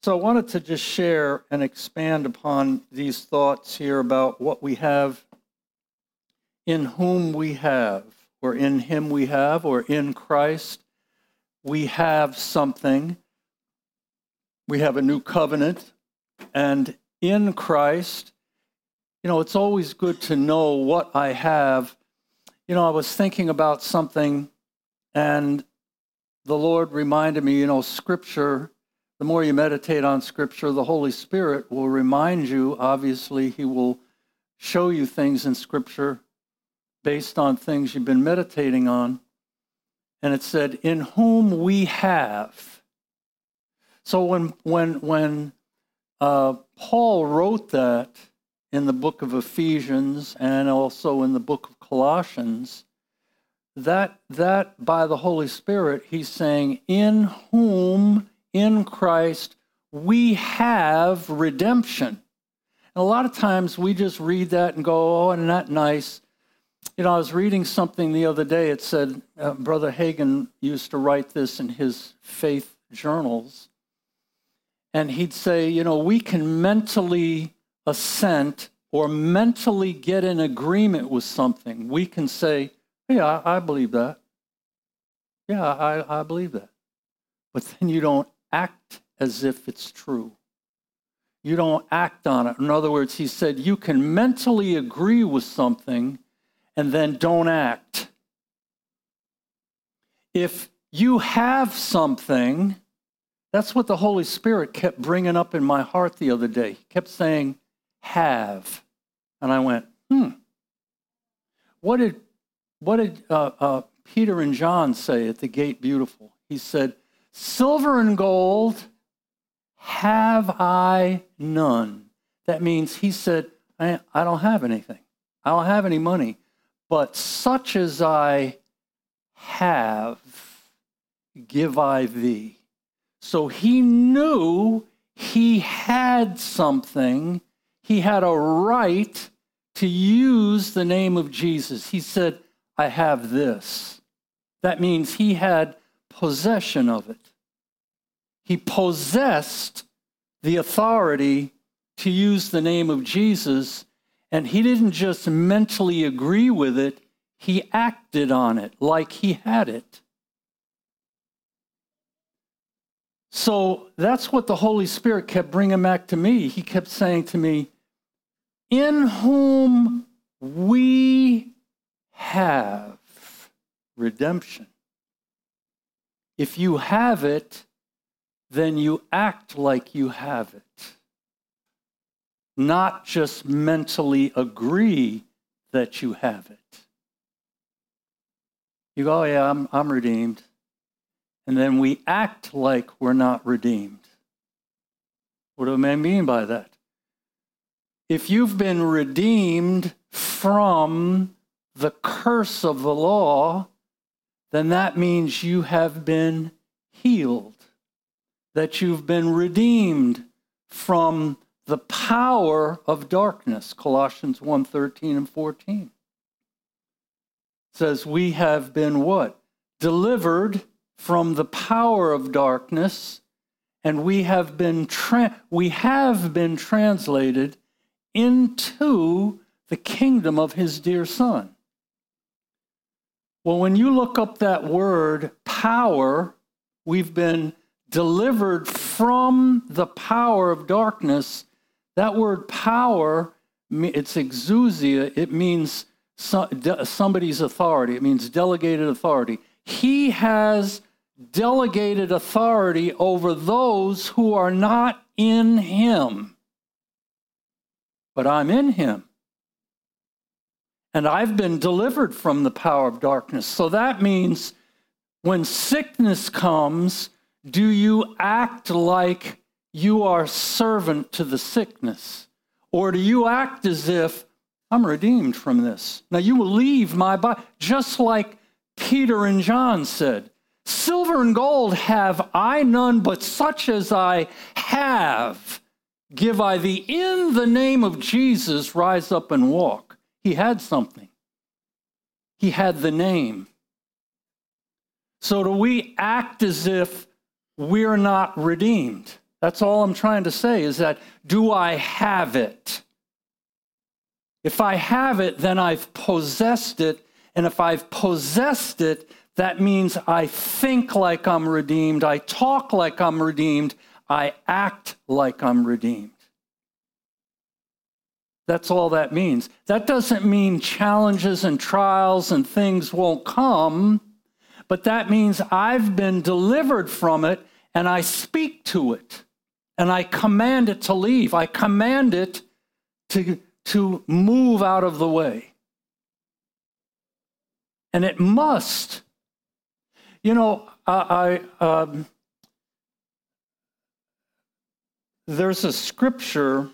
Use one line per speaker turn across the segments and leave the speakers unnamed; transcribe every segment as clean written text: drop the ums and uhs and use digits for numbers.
So I wanted to just share and expand upon these thoughts here about what we have, in whom we have, or in him we have, or in Christ we have something. We have a new covenant, and in Christ, it's always good to know what I have. I was thinking about something, and the Lord reminded me, Scripture, the more you meditate on Scripture, the Holy Spirit will remind you. Obviously, he will show you things in Scripture based on things you've been meditating on. And it said, in whom we have. So when Paul wrote that in the book of Ephesians and also in the book of Colossians, that by the Holy Spirit, he's saying, in whom, in Christ, we have redemption. And a lot of times we just read that and go, oh, isn't that nice? I was reading something the other day. It said, Brother Hagin used to write this in his faith journals. And he'd say, we can mentally assent or mentally get in agreement with something. We can say, yeah, I believe that. Yeah, I believe that. But then you don't act as if it's true. You don't act on it. In other words, he said, you can mentally agree with something and then don't act. If you have something, that's what the Holy Spirit kept bringing up in my heart the other day. He kept saying, have. And I went, What did Peter and John say at the Gate Beautiful? He said, silver and gold have I none. That means he said, I don't have anything. I don't have any money. But such as I have, give I thee. So he knew he had something. He had a right to use the name of Jesus. He said, I have this. That means he had possession of it. He possessed the authority to use the name of Jesus, and he didn't just mentally agree with it, he acted on it like he had it. So that's what the Holy Spirit kept bringing back to me. He kept saying to me, in whom we have redemption. If you have it, then you act like you have it. Not just mentally agree that you have it. You go, oh yeah, I'm redeemed. And then we act like we're not redeemed. What do I mean by that? If you've been redeemed from the curse of the law, then that means you have been healed, that you've been redeemed from the power of darkness. Colossians 1:13 and 14 says we have been what? Delivered from the power of darkness, and we have been translated into the kingdom of his dear Son. Well, when you look up that word power, we've been delivered from the power of darkness. That word power, it's exousia. It means somebody's authority. It means delegated authority. He has delegated authority over those who are not in him. But I'm in him. And I've been delivered from the power of darkness. So that means when sickness comes, do you act like you are servant to the sickness? Or do you act as if I'm redeemed from this? Now you will leave my body, just like Peter and John said, silver and gold have I none, but such as I have, give I thee. In the name of Jesus, rise up and walk. He had something. He had the name. So do we act as if we're not redeemed? That's all I'm trying to say, is that, do I have it? If I have it, then I've possessed it. And if I've possessed it, that means I think like I'm redeemed. I talk like I'm redeemed. I act like I'm redeemed. That's all that means. That doesn't mean challenges and trials and things won't come, but that means I've been delivered from it, and I speak to it, and I command it to leave. I command it to move out of the way. And it must. You know, there's a scripture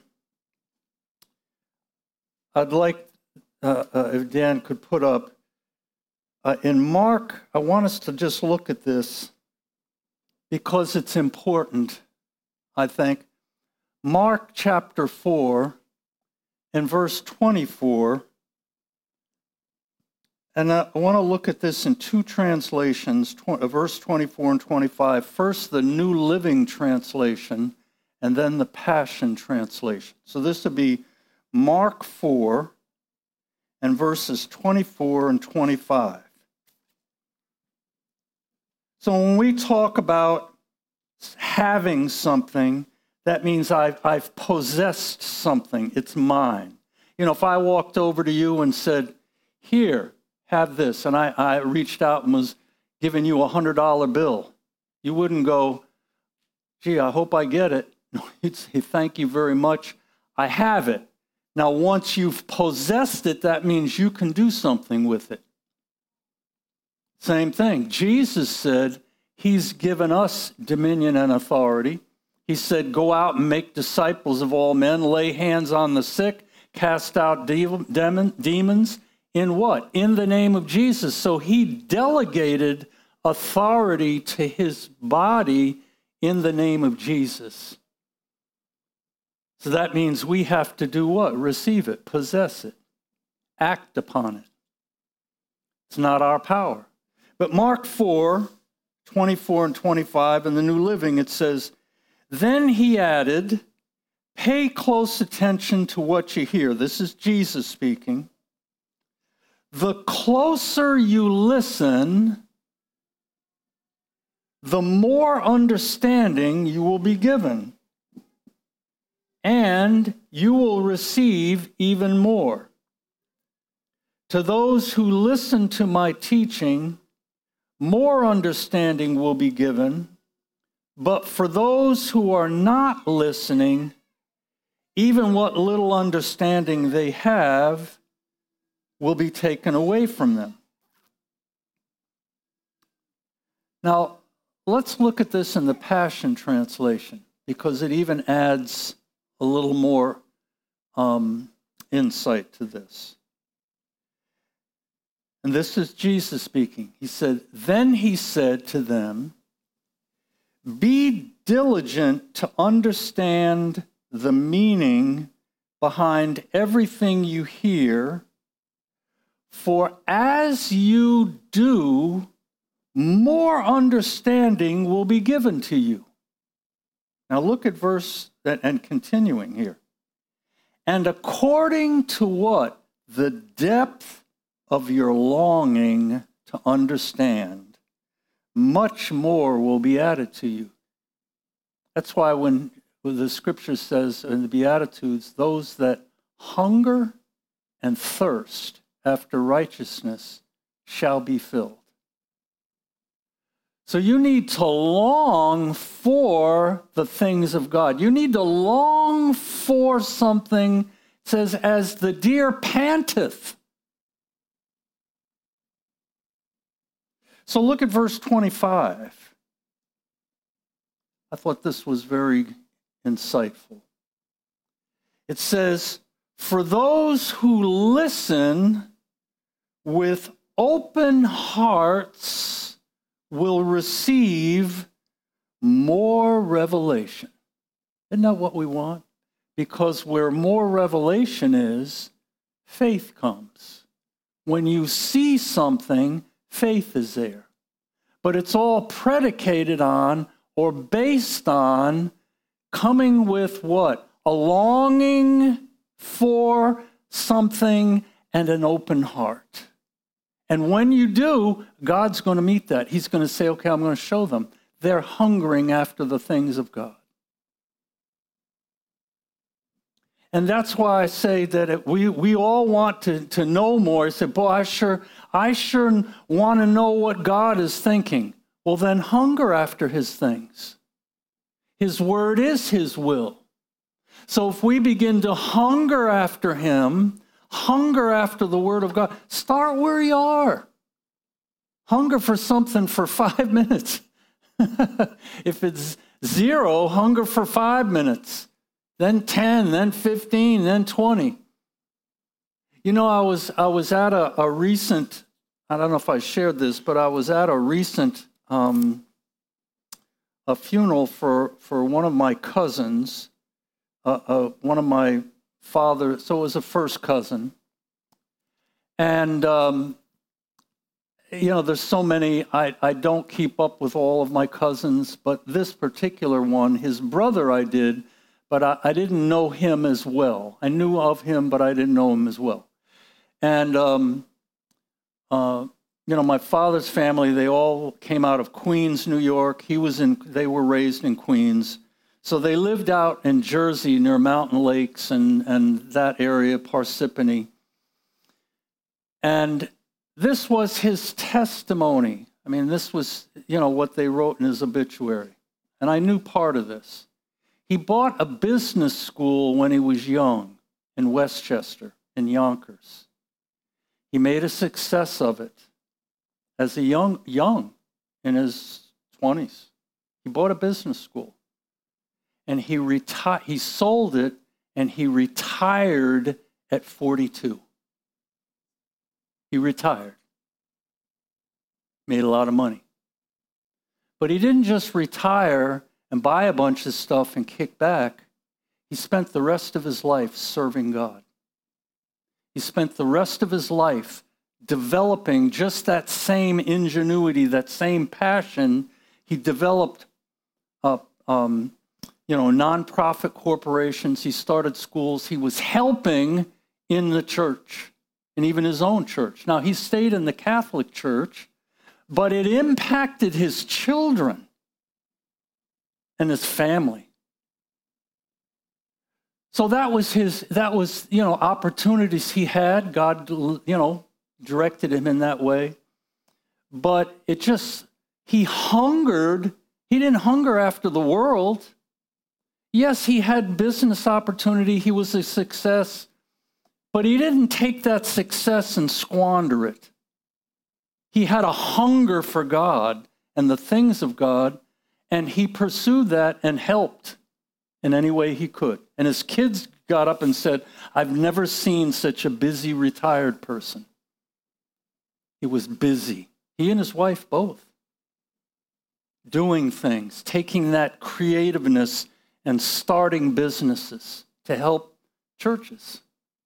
I'd like if Dan could put up. In Mark, I want us to just look at this because it's important, I think. Mark chapter 4 and verse 24. And I want to look at this in two translations, verse 24 and 25. First, the New Living Translation, and then the Passion Translation. So this would be Mark 4 and verses 24 and 25. So when we talk about having something, that means I've possessed something. It's mine. You know, if I walked over to you and said, here, have this, and I reached out and was giving you a $100 bill, you wouldn't go, gee, I hope I get it. No, you'd say, thank you very much. I have it. Now, once you've possessed it, that means you can do something with it. Same thing. Jesus said he's given us dominion and authority. He said, go out and make disciples of all men, lay hands on the sick, cast out demons. In what? In the name of Jesus. So he delegated authority to his body in the name of Jesus. So that means we have to do what? Receive it, possess it, act upon it. It's not our power. But Mark 4, 24 and 25, in the New Living, it says, then he added, pay close attention to what you hear. This is Jesus speaking. The closer you listen, the more understanding you will be given, and you will receive even more. To those who listen to my teaching, more understanding will be given, but for those who are not listening, even what little understanding they have will be taken away from them. Now, let's look at this in the Passion Translation, because it even adds a little more insight to this. And this is Jesus speaking. He said, then he said to them, be diligent to understand the meaning behind everything you hear, for as you do, more understanding will be given to you. Now look at verse and continuing here. And according to what? The depth of your longing to understand, much more will be added to you. That's why when the scripture says in the Beatitudes, those that hunger and thirst after righteousness shall be filled. So you need to long for the things of God. You need to long for something. It says, as the deer panteth. So look at verse 25. I thought this was very insightful. It says, for those who listen with open hearts will receive more revelation. Isn't that what we want? Because where more revelation is, faith comes. When you see something, faith is there. But it's all predicated on or based on coming with what? A longing for something and an open heart. And when you do, God's going to meet that. He's going to say, okay, I'm going to show them. They're hungering after the things of God. And that's why I say that we all want to know more. I said, boy, I sure want to know what God is thinking. Well, then hunger after his things. His word is his will. So if we begin to hunger after him, hunger after the word of God, start where you are. Hunger for something for 5 minutes. If it's 0, hunger for 5 minutes. Then 10, then 15, then 20. You know, I was at a recent, I don't know if I shared this, but I was at a recent a funeral for one of my cousins, one of my father, so it was a first cousin. And, you know, there's so many, I don't keep up with all of my cousins, but this particular one, his brother I did, but I didn't know him as well. I knew of him, but I didn't know him as well. And, you know, my father's family, they all came out of Queens, New York. They were raised in Queens. So they lived out in Jersey near Mountain Lakes and that area, Parsippany. And this was his testimony. I mean, this was, you know, what they wrote in his obituary. And I knew part of this. He bought a business school when he was young in Westchester, in Yonkers. He made a success of it as a young in his 20s. He bought a business school. And he sold it, and he retired at 42. He retired. Made a lot of money. But he didn't just retire and buy a bunch of stuff and kick back. He spent the rest of his life serving God. He spent the rest of his life developing just that same ingenuity, that same passion. He developed nonprofit corporations. He started schools. He was helping in the church and even his own church. Now, he stayed in the Catholic Church, but it impacted his children and his family. So that was opportunities he had. God, directed him in that way. But he hungered. He didn't hunger after the world. Yes, he had business opportunity. He was a success. But he didn't take that success and squander it. He had a hunger for God and the things of God, and he pursued that and helped in any way he could. And his kids got up and said, I've never seen such a busy retired person. He was busy. He and his wife both. Doing things, taking that creativeness and starting businesses to help churches.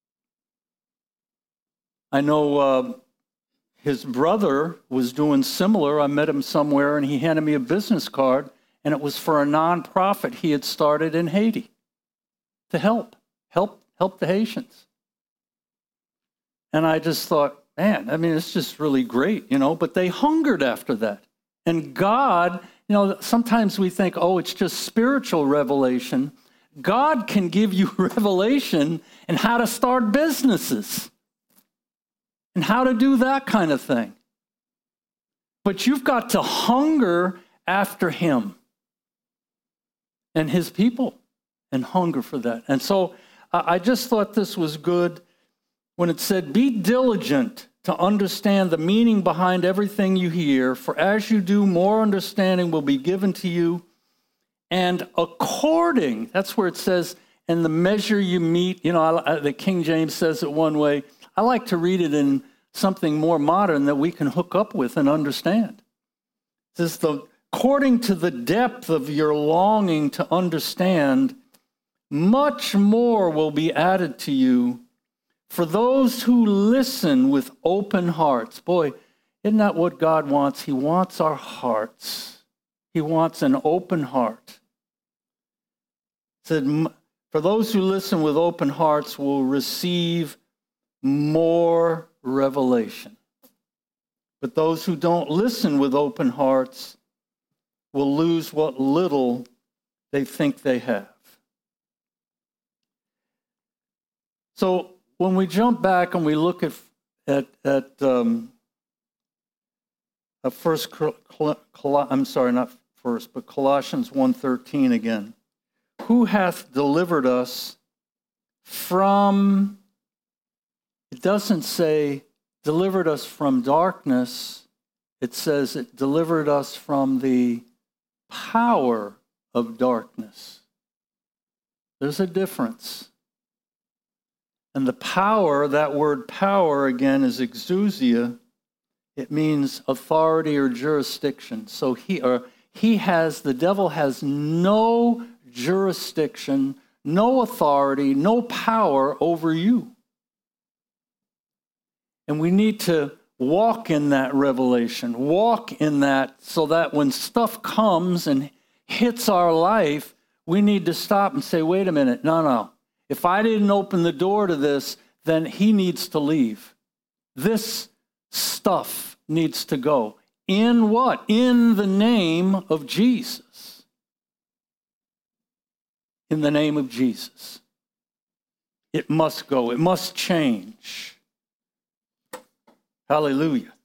I know his brother was doing similar. I met him somewhere, and he handed me a business card, and it was for a nonprofit he had started in Haiti to help the Haitians. And I just thought, man, I mean, it's just really great, but they hungered after that. And God, sometimes we think, oh, it's just spiritual revelation. God can give you revelation in how to start businesses and how to do that kind of thing. But you've got to hunger after him and his people and hunger for that. And so I just thought this was good when it said, be diligent to understand the meaning behind everything you hear, for as you do, more understanding will be given to you. And according, that's where it says, and the measure you meet, the King James says it one way. I like to read it in something more modern that we can hook up with and understand. It says, according to the depth of your longing to understand, much more will be added to you for those who listen with open hearts. Boy, isn't that what God wants? He wants our hearts. He wants an open heart. said, for those who listen with open hearts will receive more revelation. But those who don't listen with open hearts will lose what little they think they have. So when we jump back and we look at Colossians 1:13 again. Who hath delivered us from, it doesn't say delivered us from darkness, it says it delivered us from the power of darkness. There's a difference. And the power, that word power again is exousia. It means authority or jurisdiction. So the devil has no jurisdiction, no authority, no power over you. And we need to walk in that revelation, walk in that, so that when stuff comes and hits our life, we need to stop and say, wait a minute, no. If I didn't open the door to this, then he needs to leave. This stuff needs to go. In what? In the name of Jesus. In the name of Jesus. It must go. It must change. Hallelujah.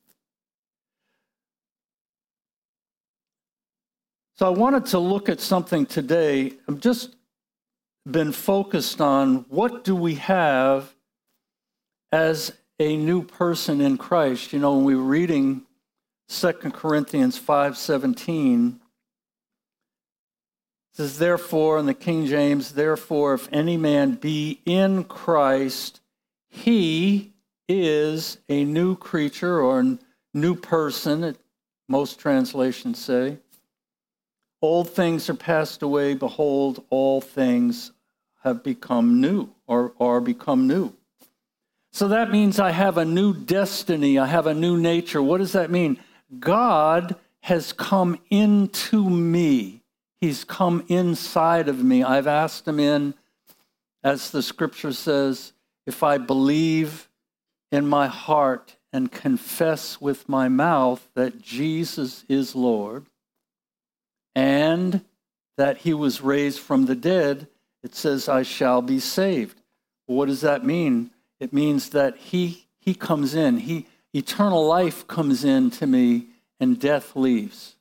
So I wanted to look at something today. I've just been focused on what do we have as a new person in Christ. You know, when we were reading 2 Corinthians 5:17, it says, therefore, in the King James, therefore, if any man be in Christ, he is a new creature or a new person, most translations say. Old things are passed away, behold, all things have become new or are become new. So that means I have a new destiny, I have a new nature. What does that mean? God has come into me. He's come inside of me. I've asked him in, as the scripture says, if I believe in my heart and confess with my mouth that Jesus is Lord and that he was raised from the dead, it says, I shall be saved. What does that mean? It means that he comes in. Eternal life comes into me and death leaves.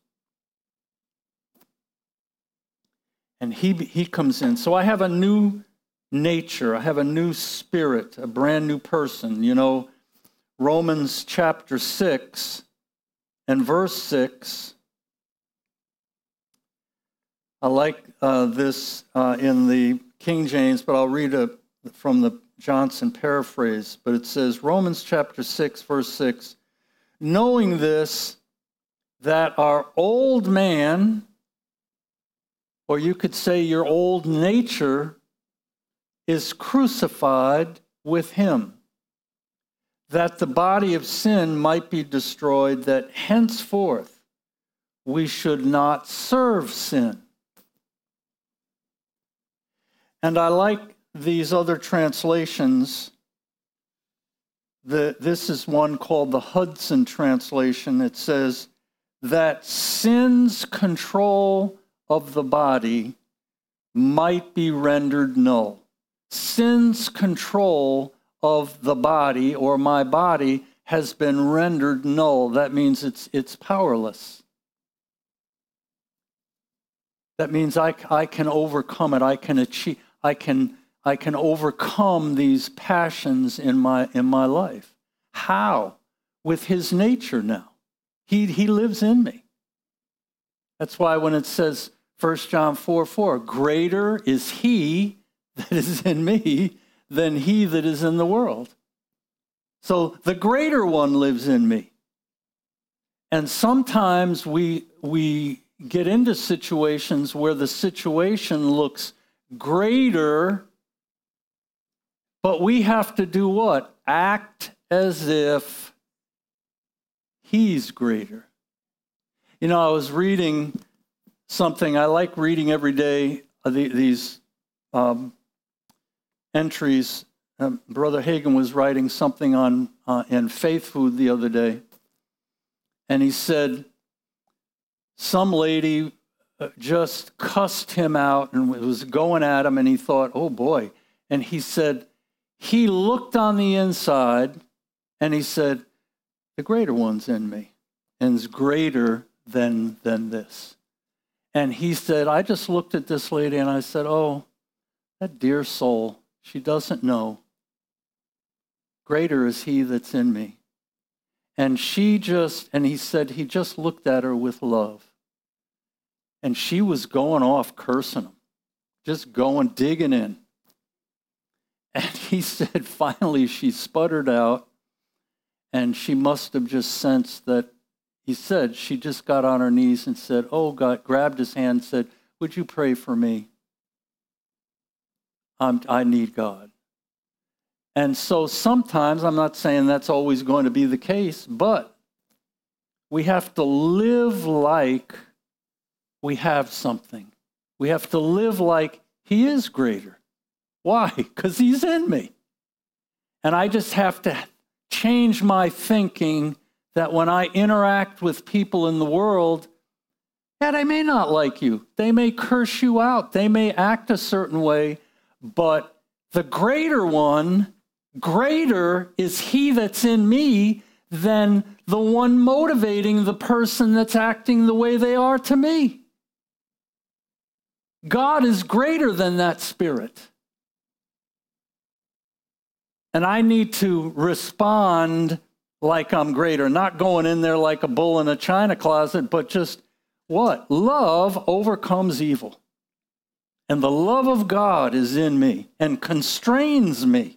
And he comes in. So I have a new nature. I have a new spirit, a brand new person. You know, Romans chapter 6 and verse 6. I like this in the King James, but I'll read it from the Johnson paraphrase. But it says, Romans chapter 6, verse 6, knowing this, that our old man, or you could say your old nature, is crucified with him, that the body of sin might be destroyed, that henceforth we should not serve sin. And I like these other translations. This is one called the Hudson translation. It says that sin's control of the body might be rendered null. Sin's control of the body or my body has been rendered null. That means it's powerless. That means I can overcome it. I can achieve. I can overcome these passions in my life. How? With his nature now. He lives in me. That's why when it says 1 John 4:4, greater is he that is in me than he that is in the world. So the greater one lives in me. And sometimes we get into situations where the situation looks greater, but we have to do what? Act as if he's greater. You know, I was reading something. I like reading every day these entries. Brother Hagin was writing something on in Faith Food the other day, and he said some lady just cussed him out and was going at him, and he thought, oh boy. And he said, he looked on the inside, and he said, the greater one's in me, and is greater than this. And he said, I just looked at this lady, and I said, oh, that dear soul, she doesn't know. Greater is he that's in me. And he said he just looked at her with love. And she was going off cursing him, just going, digging in. And he said finally she sputtered out, and she must have just sensed that, he said she just got on her knees and said, oh God, grabbed his hand and said, would you pray for me? I need God. And so sometimes, I'm not saying that's always going to be the case, but we have to live like we have something. We have to live like he is greater. Why? Because he's in me. And I just have to change my thinking that when I interact with people in the world, yeah, they may not like you. They may curse you out. They may act a certain way, but the greater one, greater is he that's in me than the one motivating the person that's acting the way they are to me. God is greater than that spirit. And I need to respond like I'm greater, not going in there like a bull in a china closet, but just what? Love overcomes evil. And the love of God is in me and constrains me.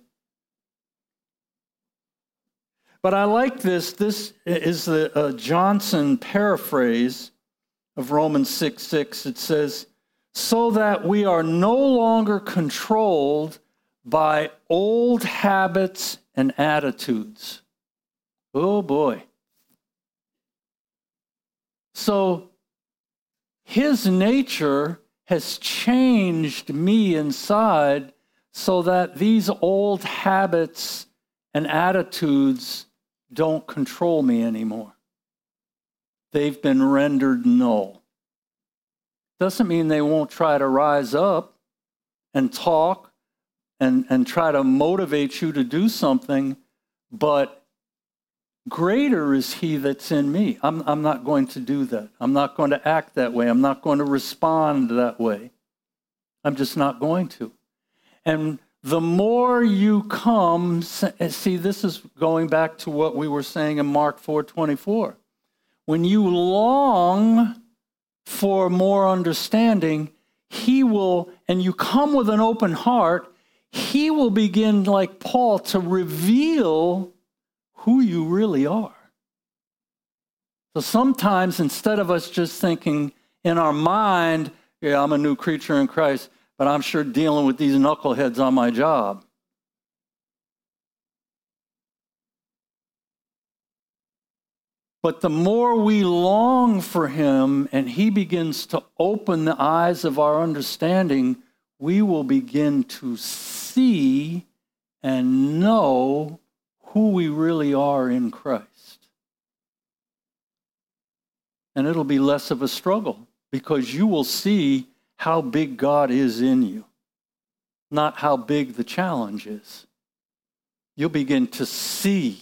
But I like this. This is the Johnson paraphrase of Romans 6:6. It says, so that we are no longer controlled by old habits and attitudes. Oh boy. So his nature has changed me inside so that these old habits and attitudes don't control me anymore. They've been rendered null. Doesn't mean they won't try to rise up and talk and try to motivate you to do something, but greater is he that's in me. I'm not going to do that. I'm not going to act that way. I'm not going to respond that way. I'm just not going to. And the more you come, see, this is going back to what we were saying in Mark 4:24. When you long for more understanding, he will, and you come with an open heart, he will begin, like Paul, to reveal who you really are. So sometimes, instead of us just thinking in our mind, yeah, I'm a new creature in Christ, but I'm sure dealing with these knuckleheads on my job. But the more we long for him and he begins to open the eyes of our understanding, we will begin to see and know who we really are in Christ. And it'll be less of a struggle because you will see how big God is in you, not how big the challenge is. You'll begin to see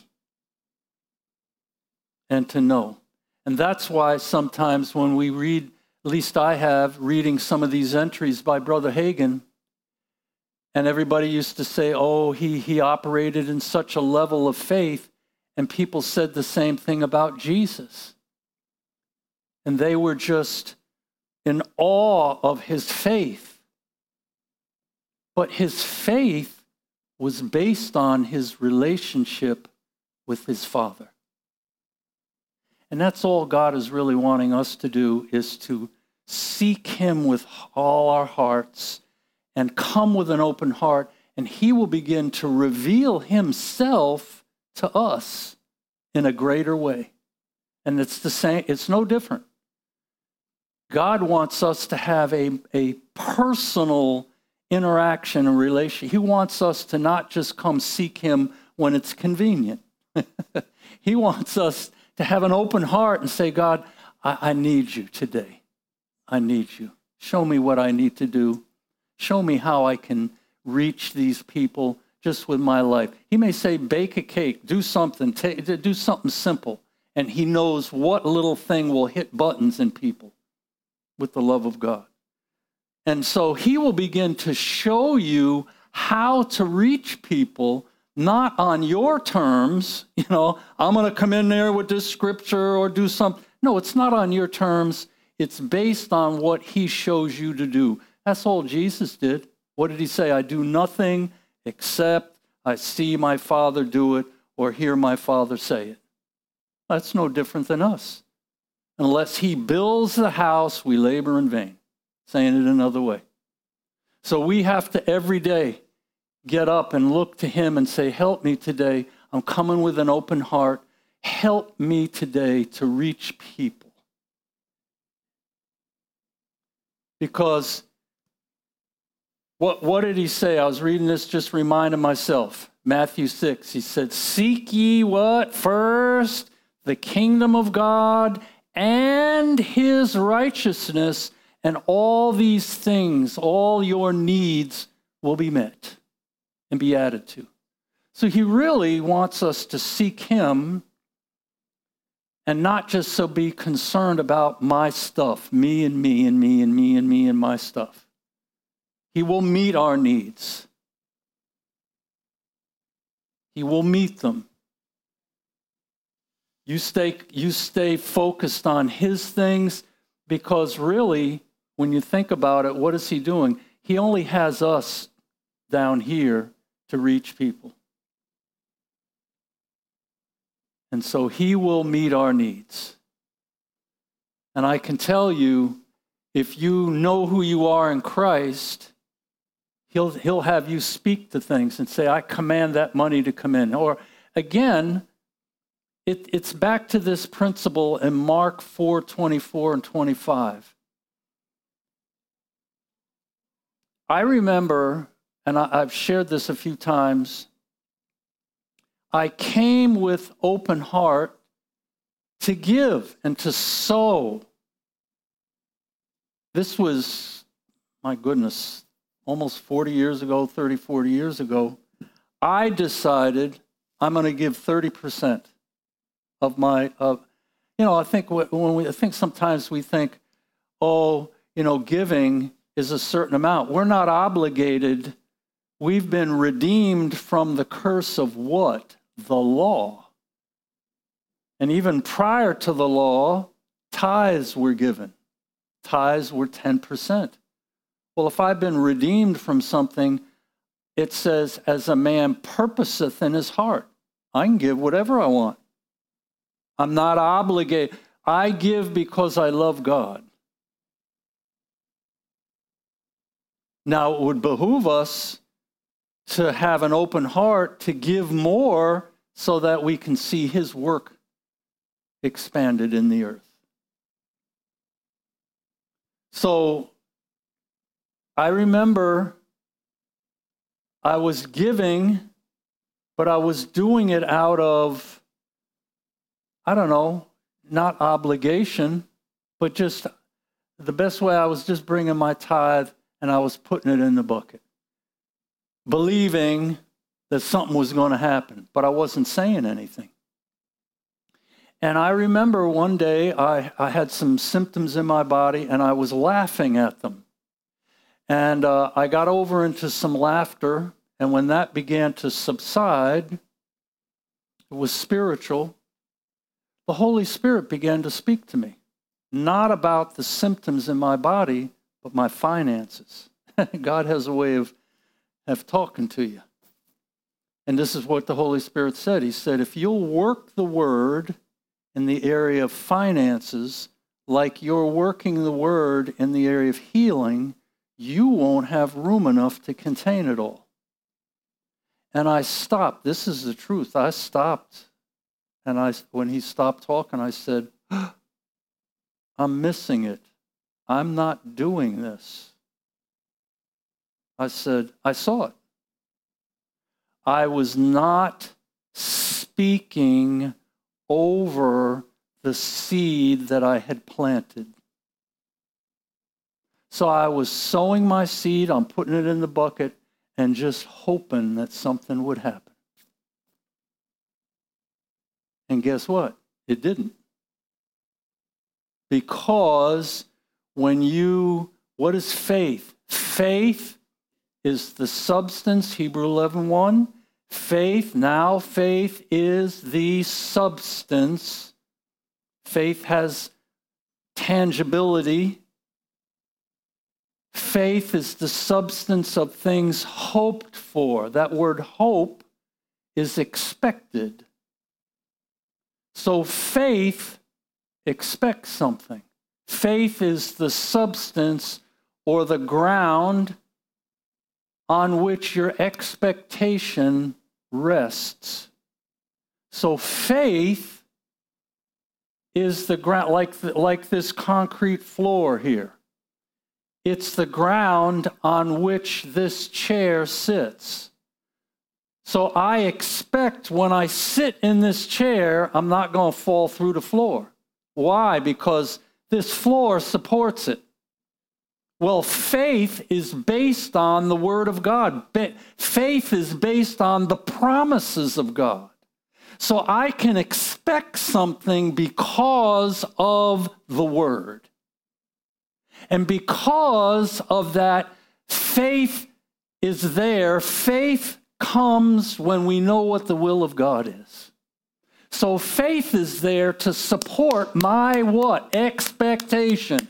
and to know. And that's why sometimes when we read, at least I have, reading some of these entries by Brother Hagin, and everybody used to say, oh, he operated in such a level of faith, and people said the same thing about Jesus. And they were just in awe of his faith. But his faith was based on his relationship with his Father. And that's all God is really wanting us to do, is to seek him with all our hearts and come with an open heart, and he will begin to reveal himself to us in a greater way. And it's the same, it's no different. God wants us to have a personal interaction and relation. He wants us to not just come seek him when it's convenient. He wants us to have an open heart and say, God, I need you today. I need you. Show me what I need to do. Show me how I can reach these people just with my life. He may say, bake a cake, do something, do something simple. And he knows what little thing will hit buttons in people with the love of God. And so he will begin to show you how to reach people, not on your terms. I'm going to come in there with this scripture or do something. No, it's not on your terms. It's based on what he shows you to do. That's all Jesus did. What did he say? I do nothing except I see my Father do it or hear my Father say it. That's no different than us. Unless he builds the house, we labor in vain. Saying it another way. So we have to every day get up and look to him and say, help me today. I'm coming with an open heart. Help me today to reach people. Because what did he say? I was reading this, just reminding myself. Matthew 6, he said, seek ye what? First, the kingdom of God and his righteousness, and all these things, all your needs will be met and be added to. So he really wants us to seek him and not just so be concerned about my stuff, me and me and me and me and me and my stuff. He will meet our needs. He will meet them. You stay focused on his things, because really, when you think about it, what is he doing? He only has us down here to reach people. And so he will meet our needs. And I can tell you, if you know who you are in Christ, he'll have you speak to things and say, I command that money to come in. Or again, it's back to this principle in Mark 4:24 and 25. I remember, and I've shared this a few times, I came with open heart to give and to sow. This was, my goodness, almost 40 years ago, 30, 40 years ago. I decided I'm going to give 30% of my, I think sometimes we think, giving is a certain amount. We're not obligated. We've been redeemed from the curse of what? The law. And even prior to the law, tithes were given. Tithes were 10%. Well, if I've been redeemed from something, it says, as a man purposeth in his heart, I can give whatever I want. I'm not obligated. I give because I love God. Now, it would behoove us to have an open heart to give more so that we can see his work expanded in the earth. So I remember I was giving, but I was doing it out of, not obligation, but just the best way. I was just bringing my tithe and I was putting it in the bucket, believing that something was going to happen, but I wasn't saying anything. And I remember one day I had some symptoms in my body and I was laughing at them. And I got over into some laughter, and when that began to subside, it was spiritual. The Holy Spirit began to speak to me, not about the symptoms in my body, but my finances. God has a way of talking to you. And this is what the Holy Spirit said. He said, if you'll work the word in the area of finances like you're working the word in the area of healing, you won't have room enough to contain it all. And I stopped. This is the truth. I stopped. And when he stopped talking, I said, I'm missing it. I'm not doing this. I said, I saw it. I was not speaking over the seed that I had planted. So I was sowing my seed, I'm putting it in the bucket, and just hoping that something would happen. And guess what? It didn't. Because what is faith? Faith is the substance, Hebrews 11:1. Faith is the substance. Faith has tangibility. Faith is the substance of things hoped for. That word hope is expected. So faith expects something. Faith is the substance or the ground on which your expectation rests. So faith is the ground, like this concrete floor here. It's the ground on which this chair sits. So I expect when I sit in this chair, I'm not going to fall through the floor. Why? Because this floor supports it. Well, faith is based on the Word of God. Faith is based on the promises of God. So I can expect something because of the Word. And because of that, faith is there. Faith comes when we know what the will of God is. So faith is there to support my what? Expectation.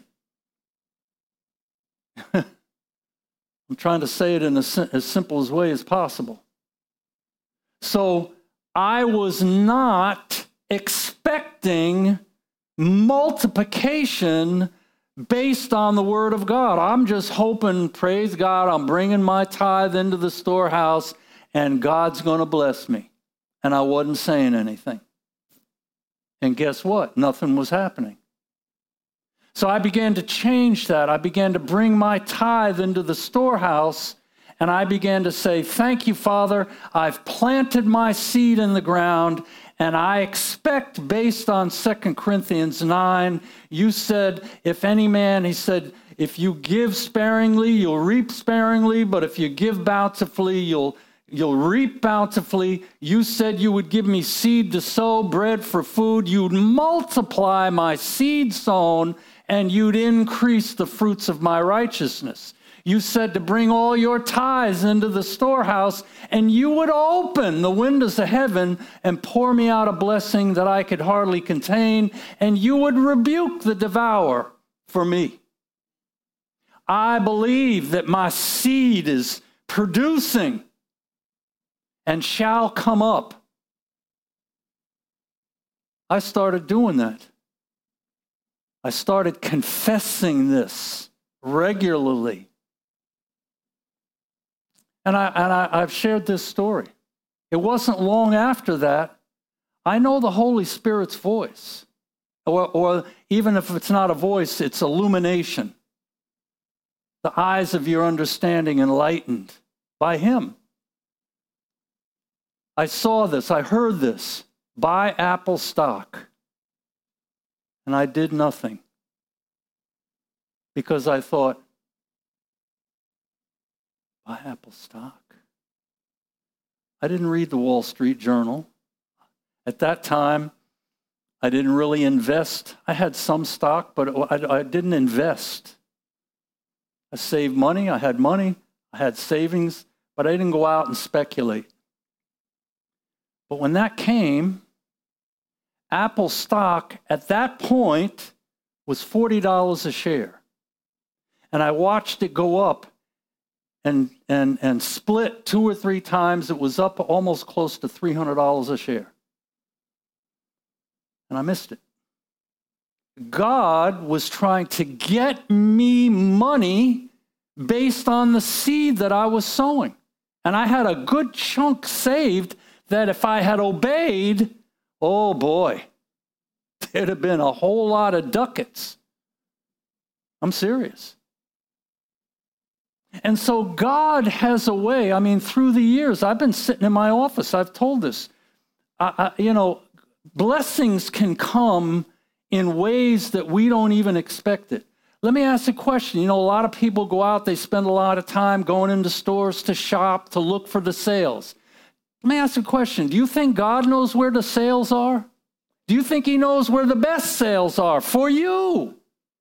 I'm trying to say it in as simple as way as possible. So I was not expecting multiplication based on the Word of God. I'm just hoping, praise God, I'm bringing my tithe into the storehouse and God's going to bless me. And I wasn't saying anything. And guess what? Nothing was happening. So I began to change that. I began to bring my tithe into the storehouse, and I began to say, thank you, Father. I've planted my seed in the ground, and I expect, based on 2 Corinthians 9, you said, if any man, he said, if you give sparingly, you'll reap sparingly, but if you give bountifully, you'll reap bountifully. You said you would give me seed to sow, bread for food. You'd multiply my seed sown, and you'd increase the fruits of my righteousness. You said to bring all your tithes into the storehouse, and you would open the windows of heaven and pour me out a blessing that I could hardly contain, and you would rebuke the devourer for me. I believe that my seed is producing and shall come up. I started doing that. I started confessing this regularly. And I've shared this story. It wasn't long after that, I know the Holy Spirit's voice. Or even if it's not a voice, it's illumination. The eyes of your understanding enlightened by Him. I saw this, I heard this. Buy Apple stock. And I did nothing. Because I thought, buy Apple stock? I didn't read the Wall Street Journal. At that time, I didn't really invest. I had some stock, but I didn't invest. I saved money, I had savings, but I didn't go out and speculate. But when that came, Apple stock at that point was $40 a share. And I watched it go up and split 2 or 3 times. It was up almost close to $300 a share. And I missed it. God was trying to get me money based on the seed that I was sowing. And I had a good chunk saved that if I had obeyed, oh boy, there'd have been a whole lot of ducats. I'm serious. And so God has a way. I mean, through the years, I've been sitting in my office. I've told this. Blessings can come in ways that we don't even expect it. Let me ask a question. A lot of people go out, they spend a lot of time going into stores to shop, to look for the sales. Let me ask a question. Do you think God knows where the sales are? Do you think he knows where the best sales are for you?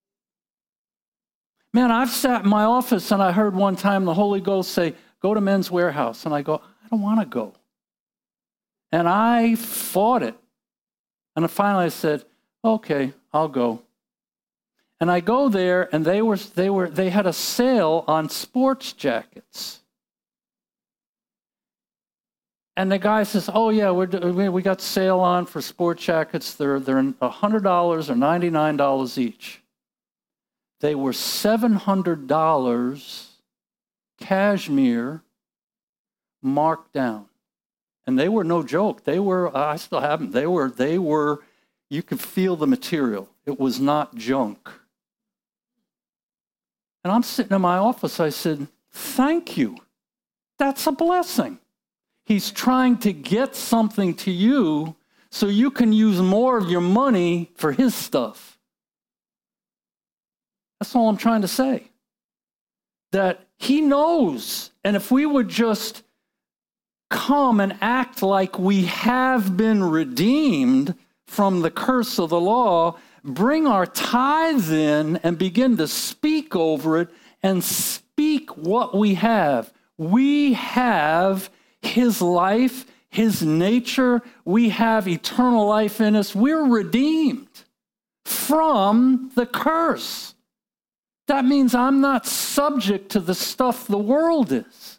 Man, I've sat in my office and I heard one time the Holy Ghost say, go to Men's Warehouse. And I go, I don't want to go. And I fought it. And finally I said, okay, I'll go. And I go there, and they had a sale on sports jackets. And the guy says, "Oh yeah, we got sale on for sports jackets. They're $100 or $99 each." They were $700 cashmere marked down, and they were no joke. They were. I still have them. They were. You could feel the material. It was not junk. And I'm sitting in my office. I said, thank you. That's a blessing. He's trying to get something to you so you can use more of your money for his stuff. That's all I'm trying to say. That he knows. And if we would just come and act like we have been redeemed from the curse of the law, bring our tithes in and begin to speak over it and speak what we have. We have his life, his nature. We have eternal life in us. We're redeemed from the curse. That means I'm not subject to the stuff the world is.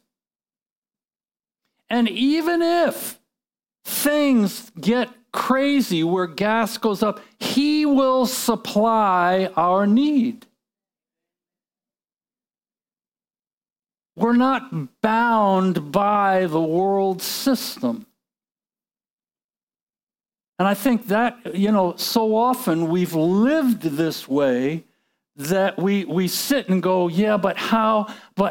And even if things get crazy where gas goes up, he will supply our need. We're not bound by the world system. And I think that, so often we've lived this way that we sit and go, yeah, but how,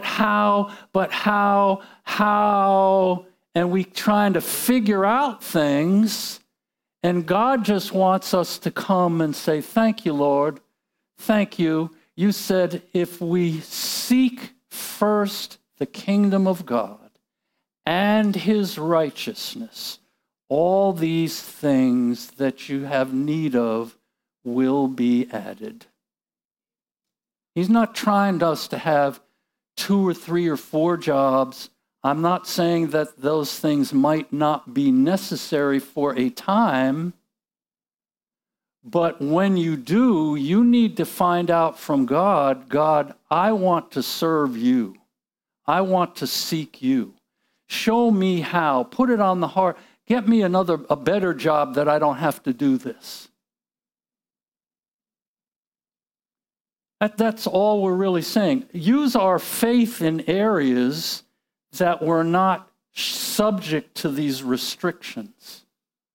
and we trying to figure out things. And God just wants us to come and say, thank you, Lord. Thank you. You said if we seek first the kingdom of God and his righteousness, all these things that you have need of will be added. He's not trying us to have 2 or 3 or 4 jobs. I'm not saying that those things might not be necessary for a time, but when you do, you need to find out from God, God, I want to serve you. I want to seek you. Show me how. Put it on the heart. Get me a better job that I don't have to do this. That's all we're really saying. Use our faith in areas that we're not subject to these restrictions.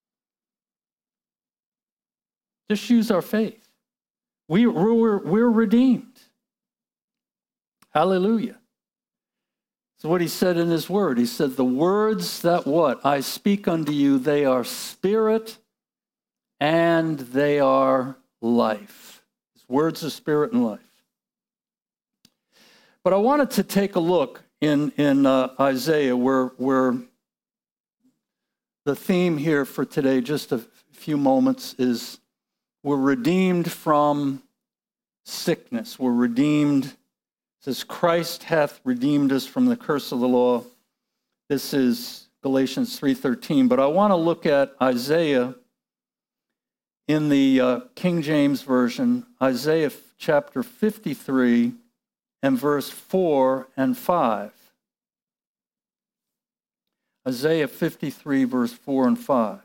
Just use our faith. We're redeemed. Hallelujah. So what he said in his word, he said, the words that what? I speak unto you, they are spirit and they are life. His words are spirit and life. But I wanted to take a look in Isaiah, where the theme here for today, just a few moments, is we're redeemed from sickness. We're redeemed. It says, Christ hath redeemed us from the curse of the law. This is Galatians 3:13. But I want to look at Isaiah in the King James Version, Isaiah chapter 53 and verse 4 and 5. Isaiah 53, verse 4 and 5.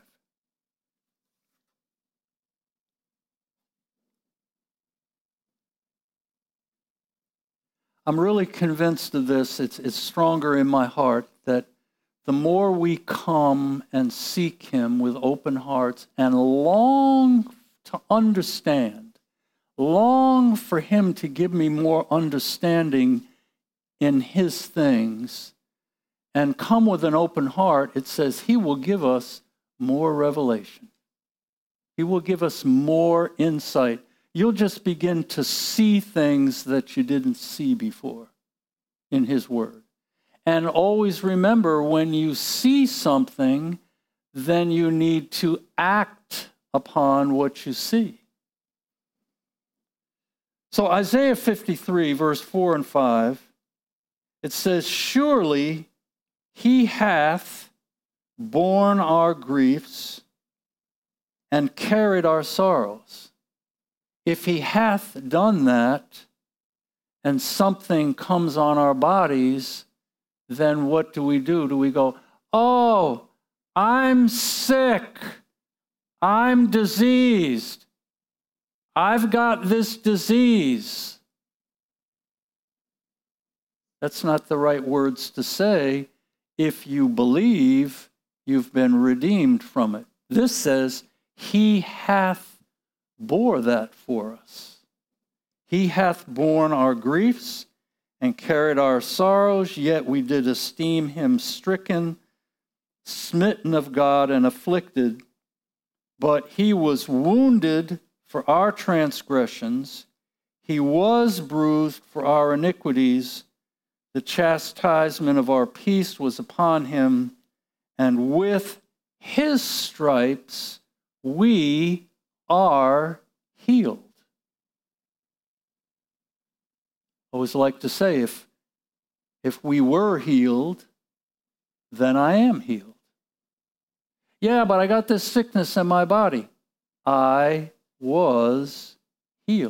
I'm really convinced of this. It's stronger in my heart that the more we come and seek him with open hearts and long to understand, long for him to give me more understanding in his things and come with an open heart, it says he will give us more revelation. He will give us more insight. You'll just begin to see things that you didn't see before in his word. And always remember, when you see something, then you need to act upon what you see. So Isaiah 53, verse 4 and 5, it says, surely he hath borne our griefs and carried our sorrows. If he hath done that, and something comes on our bodies, then what do? Do we go, oh, I'm sick, I'm diseased, I've got this disease? That's not the right words to say if you believe you've been redeemed from it. This says, he hath bore that for us. He hath borne our griefs and carried our sorrows, yet we did esteem him stricken, smitten of God, and afflicted. But he was wounded for our transgressions, he was bruised for our iniquities. The chastisement of our peace was upon him, and with his stripes we are healed. I always like to say, if we were healed, then I am healed. Yeah, but I got this sickness in my body. I was healed.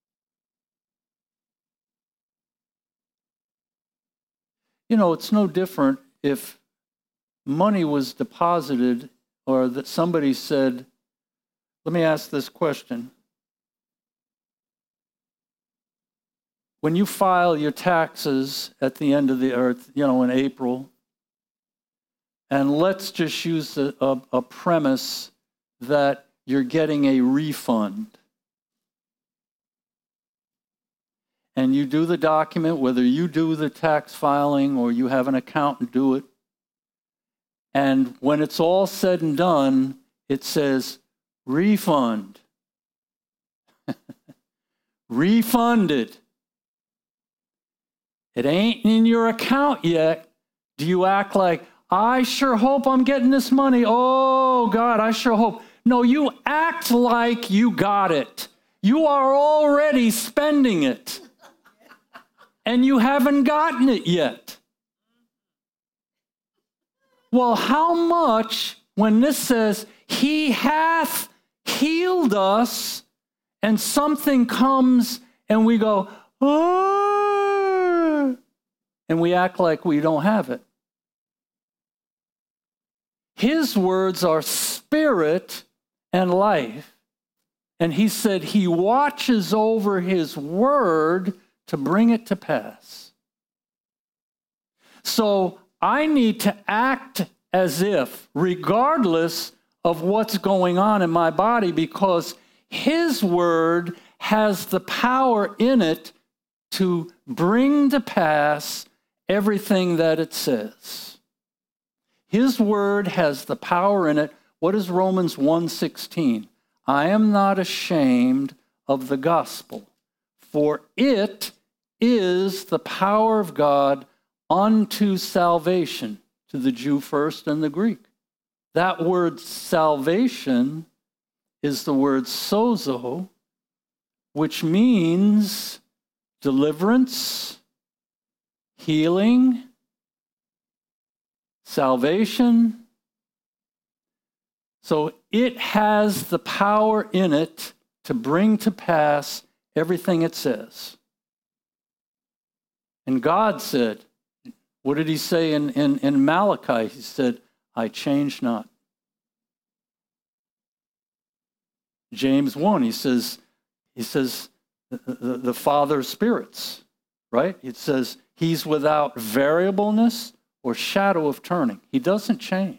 You know, it's no different if money was deposited or that somebody said, let me ask this question. When you file your taxes at the end of the earth, in April, and let's just use a premise that you're getting a refund. And you do the document, whether you do the tax filing or you have an accountant do it. And when it's all said and done, it says, refund. Refunded. It ain't in your account yet. Do you act like, I sure hope I'm getting this money. Oh, God, I sure hope. No, you act like you got it. You are already spending it. And you haven't gotten it yet. Well, how much, when this says, he hath healed us, and something comes and we go, oh, and we act like we don't have it. His words are spirit and life. And he said he watches over his word to bring it to pass. So I need to act as if, regardless of what's going on in my body, because his word has the power in it to bring to pass everything that it says. His word has the power in it. What is Romans 1:16? I am not ashamed of the gospel, for it is the power of God unto salvation, to the Jew first and the Greek. That word salvation is the word sozo, which means deliverance, healing, salvation. So it has the power in it to bring to pass everything it says. And God said, what did he say in Malachi? He said, I change not. James 1, he says the Father of spirits, right? It says he's without variableness or shadow of turning. He doesn't change.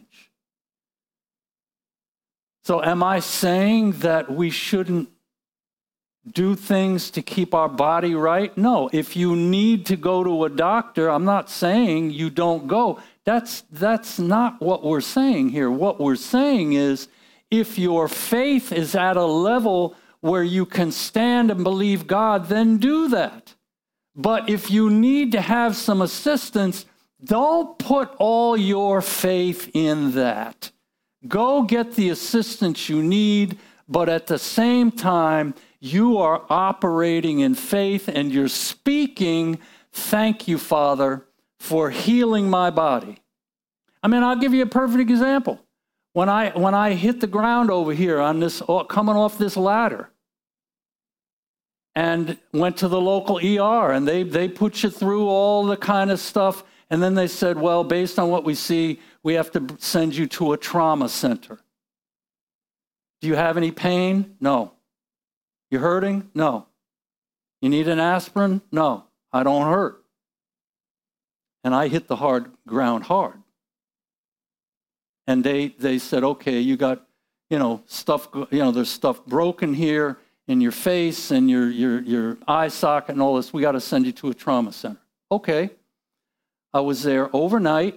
So am I saying that we shouldn't do things to keep our body right? No. If you need to go to a doctor, I'm not saying you don't go. That's not what we're saying here. What we're saying is, if your faith is at a level where you can stand and believe God, then do that. But if you need to have some assistance, don't put all your faith in that. Go get the assistance you need, but at the same time, you are operating in faith and you're speaking, "Thank you, Father, for healing my body." I mean, I'll give you a perfect example. When I hit the ground over here on this, coming off this ladder, and went to the local ER, and they put you through all the kind of stuff, and then they said, "Well, based on what we see, we have to send you to a trauma center." Do you have any pain? No. You hurting? No. You need an aspirin? No, I don't hurt. And I hit the hard ground hard. And they said, "Okay, you got, stuff, there's stuff broken here in your face and your eye socket and all this. We got to send you to a trauma center." Okay. I was there overnight.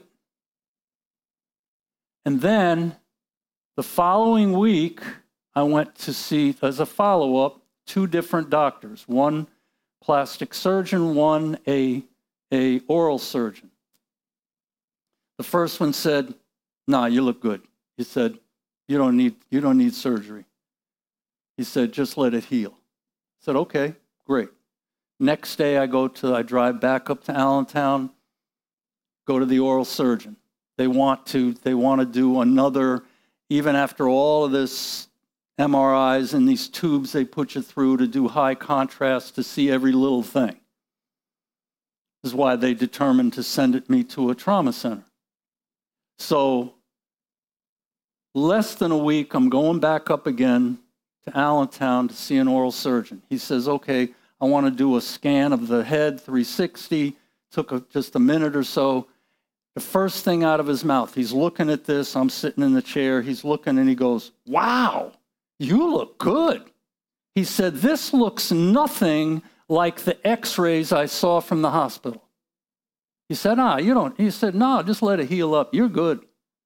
And then the following week, I went to see, as a follow-up, 2 different doctors. One plastic surgeon, one a oral surgeon. The first one said, "Nah, you look good." He said, you don't need surgery." He said, "Just let it heal." I said, "Okay, great." Next day I drive back up to Allentown, go to the oral surgeon. They want to do another, even after all of this MRIs and these tubes they put you through to do high contrast to see every little thing. This is why they determined to send me to a trauma center. So less than a week, I'm going back up again to Allentown to see an oral surgeon. He says, "Okay, I want to do a scan of the head, 360. Took just a minute or so. The first thing out of his mouth, he's looking at this. I'm sitting in the chair. He's looking and he goes, "Wow, you look good." He said, "This looks nothing like the x-rays I saw from the hospital." He said, "You don't." He said, "No, just let it heal up. You're good."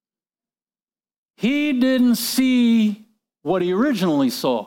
He didn't see what he originally saw.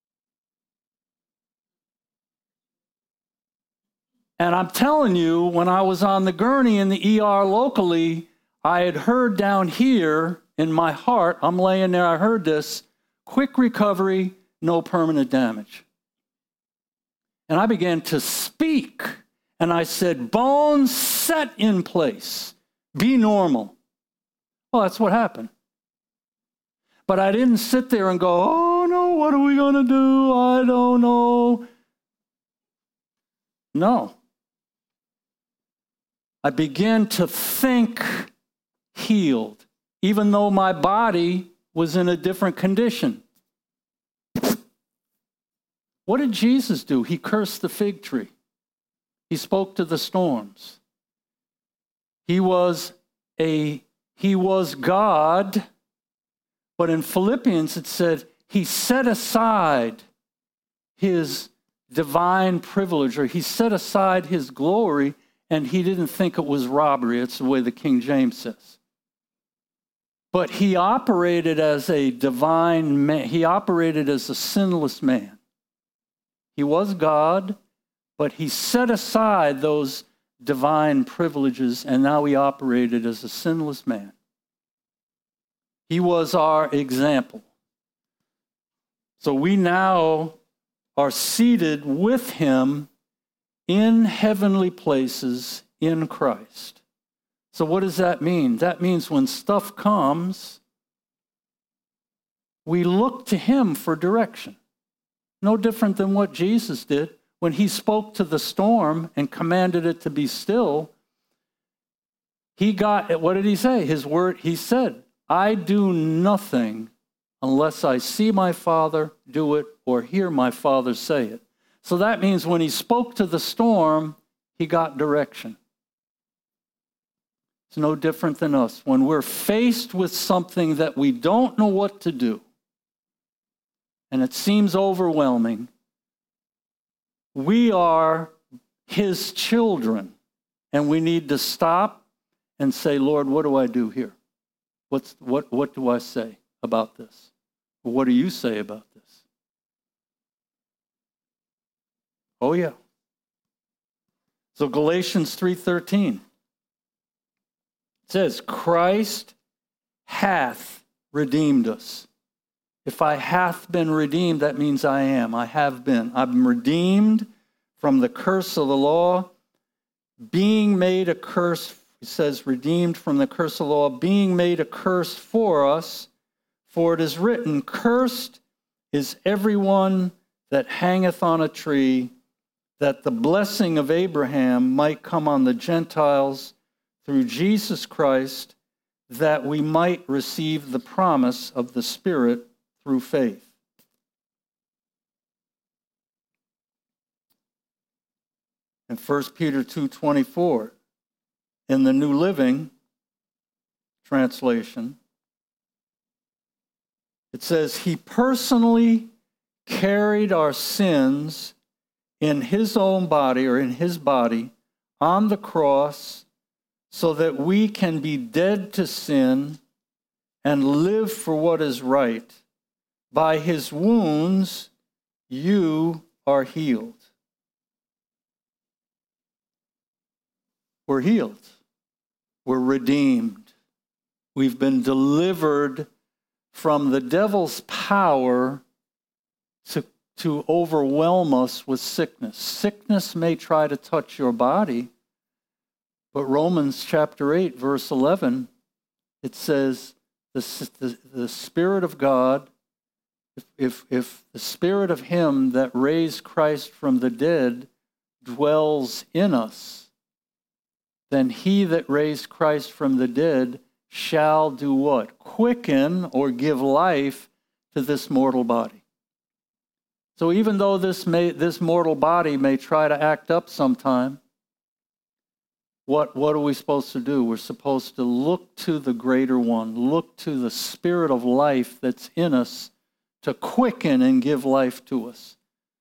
And I'm telling you, when I was on the gurney in the ER locally, I had heard down here in my heart, I'm laying there, I heard this, "Quick recovery, no permanent damage." And I began to speak, and I said, "Bones set in place, be normal." Well, that's what happened. But I didn't sit there and go, "Oh no, what are we going to do? I don't know." No. I began to think healed, even though my body was in a different condition. What did Jesus do? He cursed the fig tree. He spoke to the storms. He was God, but in Philippians it said he set aside his divine privilege, or he set aside his glory, and he didn't think it was robbery. It's the way the King James says. But he operated as a divine man. He operated as a sinless man. He was God, but he set aside those divine privileges, and now he operated as a sinless man. He was our example. So we now are seated with him in heavenly places in Christ. So what does that mean? That means when stuff comes, we look to him for direction. No different than what Jesus did. When he spoke to the storm and commanded it to be still, what did he say? His word, he said, "I do nothing unless I see my Father do it or hear my Father say it." So that means when he spoke to the storm, he got direction. It's no different than us. When we're faced with something that we don't know what to do, and it seems overwhelming, We are his children, and we need to stop and say, Lord, what do I do here? What do I say about this? What do you say about this? Oh, yeah. So Galatians 3:13 says, Christ hath redeemed us. If I hath been redeemed, that means I am. I have been. I'm redeemed from the curse of the law, being made a curse. It says redeemed from the curse of the law, being made a curse for us. For it is written, cursed is everyone that hangeth on a tree, that the blessing of Abraham might come on the Gentiles through Jesus Christ, that we might receive the promise of the Spirit through faith. In 1 Peter 2:24, in the New Living Translation, it says, he personally carried our sins in his own body, or in his body, on the cross, so that we can be dead to sin and live for what is right. By his wounds, you are healed. We're healed. We're redeemed. We've been delivered from the devil's power to overwhelm us with sickness. Sickness may try to touch your body, but Romans chapter 8, verse 11, it says, the Spirit of God, if the Spirit of him that raised Christ from the dead dwells in us, then he that raised Christ from the dead shall do what? Quicken or give life to this mortal body. So even though this mortal body may try to act up sometime, what are we supposed to do? We're supposed to look to the greater one, look to the Spirit of life that's in us to quicken and give life to us.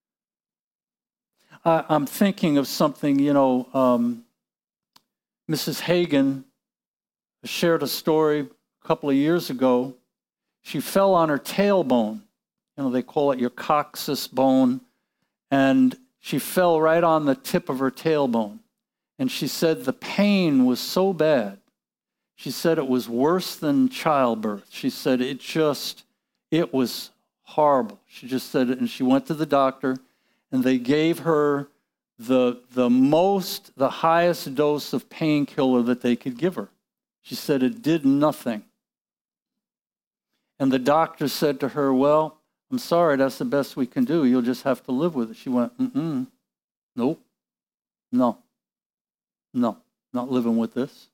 I'm thinking of something, Mrs. Hagen shared a story a couple of years ago. She fell on her tailbone. They call it your coccyx bone. And she fell right on the tip of her tailbone. And she said the pain was so bad. She said it was worse than childbirth. She said it was horrible. She just said it, and she went to the doctor, and they gave her the highest dose of painkiller that they could give her. She said it did nothing. And the doctor said to her, well, I'm sorry, that's the best we can do. You'll just have to live with it. She went, nope, no, not living with this.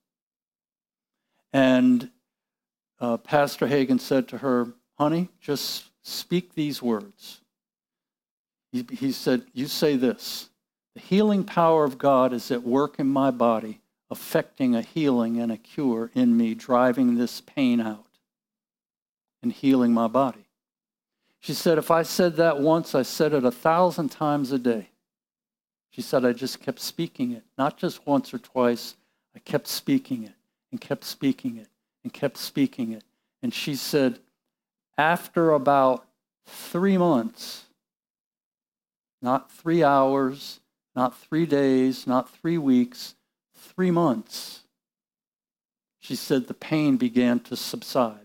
And Pastor Hagen said to her, honey, just speak these words. He said, you say this, the healing power of God is at work in my body, affecting a healing and a cure in me, driving this pain out and healing my body. She said, if I said that once, I said it 1,000 times a day. She said, I just kept speaking it, not just once or twice. I kept speaking it and kept speaking it and kept speaking it. And she said, after about 3 months, not 3 hours, not 3 days, not 3 weeks, 3 months, she said the pain began to subside.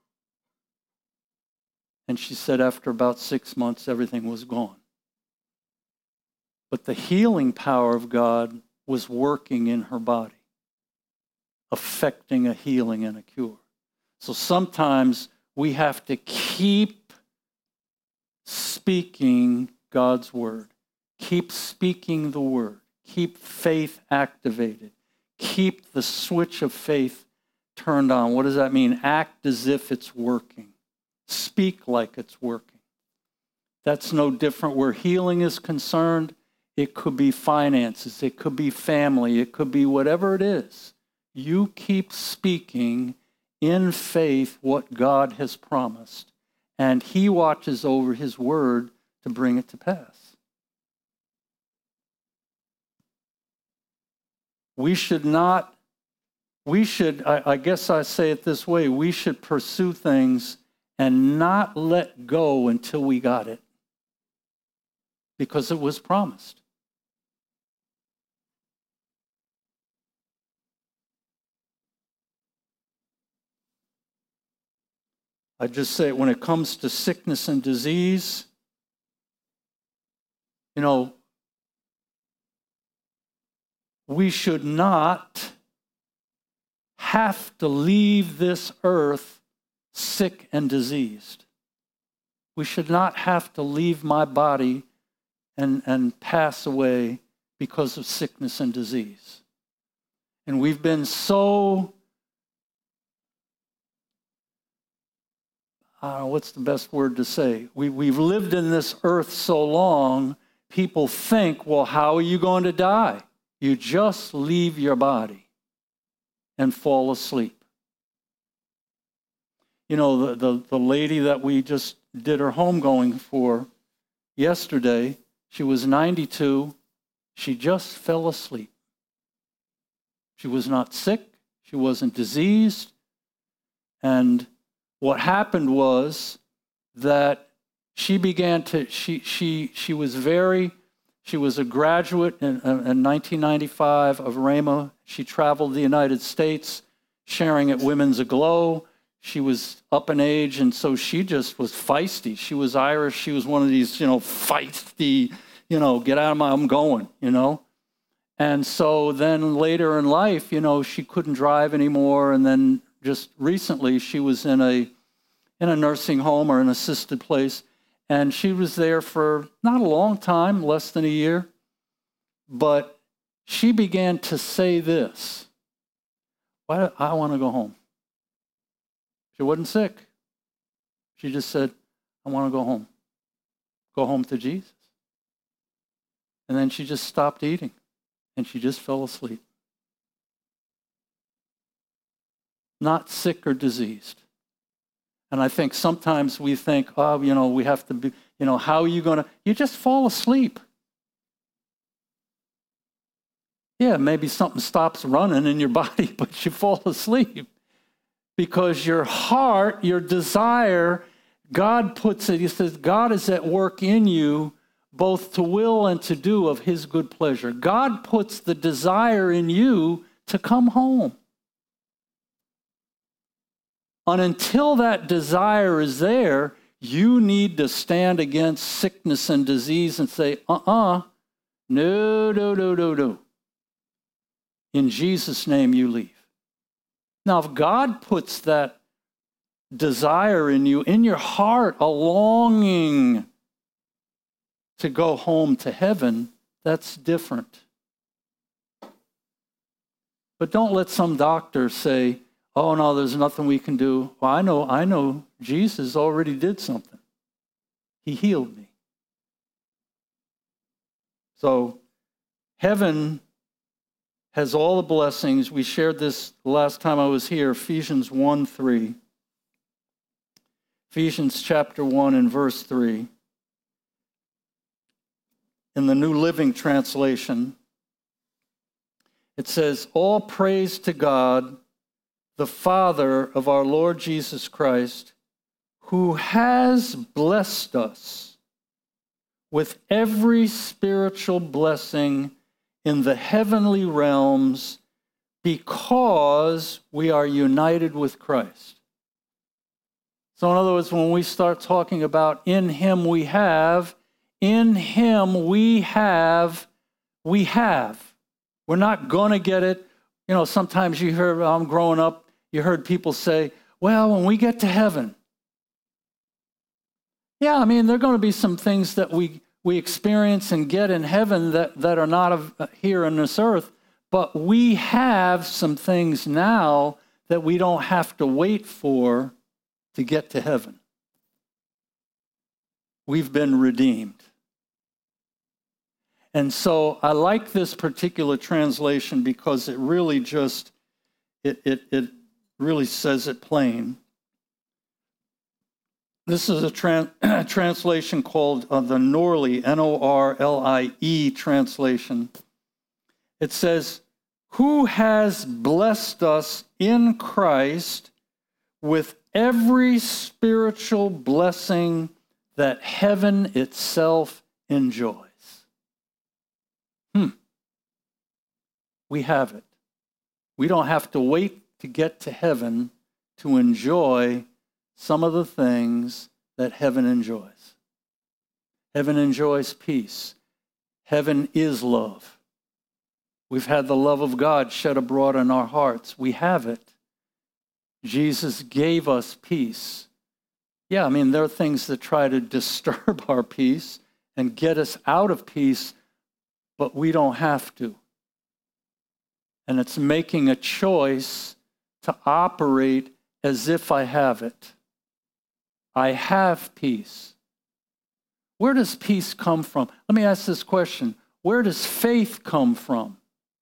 And she said after about 6 months, everything was gone. But the healing power of God was working in her body, affecting a healing and a cure. So sometimes we have to keep speaking God's word. Keep speaking the word. Keep faith activated. Keep the switch of faith turned on. What does that mean? Act as if it's working. Speak like it's working. That's no different where healing is concerned. It could be finances. It could be family. It could be whatever it is. You keep speaking in faith what God has promised, and he watches over his word to bring it to pass. we should not, I guess I say it this way, we should pursue things and not let go until we got it, because it was promised. I just say, when it comes to sickness and disease, we should not have to leave this earth sick and diseased. We should not have to leave my body and pass away because of sickness and disease. And we've been so, I don't know, what's the best word to say? We've lived in this earth so long, people think, well, how are you going to die? You just leave your body and fall asleep. The lady that we just did her homegoing for yesterday, she was 92. She just fell asleep. She was not sick. She wasn't diseased. And what happened was that she began to, she was a graduate in 1995 of Rhema. She traveled the United States sharing at Women's Aglow. She was up in age, and so she just was feisty. She was Irish. She was one of these, feisty, get out of my, I'm going, And so then later in life, she couldn't drive anymore. And then just recently, she was in a nursing home or an assisted place. And she was there for not a long time, less than a year. But she began to say this: I want to go home. She wasn't sick. She just said, I want to go home. Go home to Jesus. And then she just stopped eating. And she just fell asleep. Not sick or diseased. And I think sometimes we think, we have to be, how are you going to, you just fall asleep. Yeah, maybe something stops running in your body, but you fall asleep. Because your heart, your desire, God puts it, he says, God is at work in you, both to will and to do of his good pleasure. God puts the desire in you to come home. And until that desire is there, you need to stand against sickness and disease and say, no. In Jesus' name you leave. Now, if God puts that desire in you, in your heart, a longing to go home to heaven, that's different. But don't let some doctor say, oh, no, there's nothing we can do. Well, I know Jesus already did something. He healed me. So heaven has all the blessings. We shared this the last time I was here, Ephesians 1:3. Ephesians chapter 1 and verse 3. In the New Living Translation, it says, all praise to God, the Father of our Lord Jesus Christ, who has blessed us with every spiritual blessing in the heavenly realms because we are united with Christ. So in other words, when we start talking about in him we have, we're not going to get it. Sometimes you hear, growing up, you heard people say, well, when we get to heaven, there are going to be some things that we experience and get in heaven that are not here on this earth, but we have some things now that we don't have to wait for to get to heaven. We've been redeemed. And so I like this particular translation because it really just, it really says it plain. This is a translation called the Norlie, Norlie translation. It says, who has blessed us in Christ with every spiritual blessing that heaven itself enjoys. We have it. We don't have to wait to get to heaven to enjoy some of the things that heaven enjoys. Heaven enjoys peace. Heaven is love. We've had the love of God shed abroad in our hearts. We have it. Jesus gave us peace. Yeah, I mean, there are things that try to disturb our peace and get us out of peace, but we don't have to. And it's making a choice to operate as if I have it. I have peace. Where does peace come from? Let me ask this question. Where does faith come from?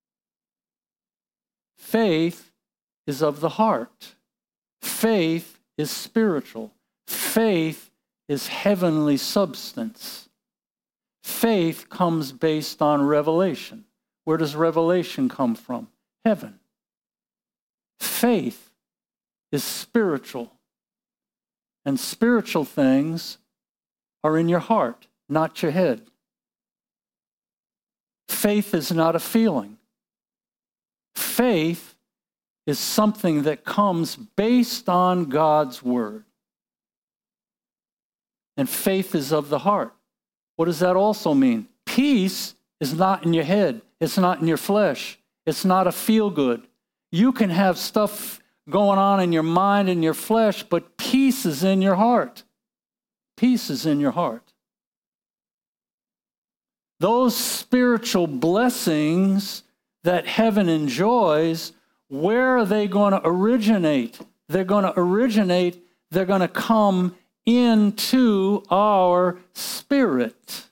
Faith is of the heart. Faith is spiritual. Faith is heavenly substance. Faith comes based on revelation. Where does revelation come from? Heaven. Faith is spiritual. And spiritual things are in your heart, not your head. Faith is not a feeling. Faith is something that comes based on God's word. And faith is of the heart. What does that also mean? Peace is not in your head. It's not in your flesh. It's not a feel-good. You can have stuff going on in your mind and your flesh, but peace is in your heart. Peace is in your heart. Those spiritual blessings that heaven enjoys, where are they going to originate? They're going to come into our spirit.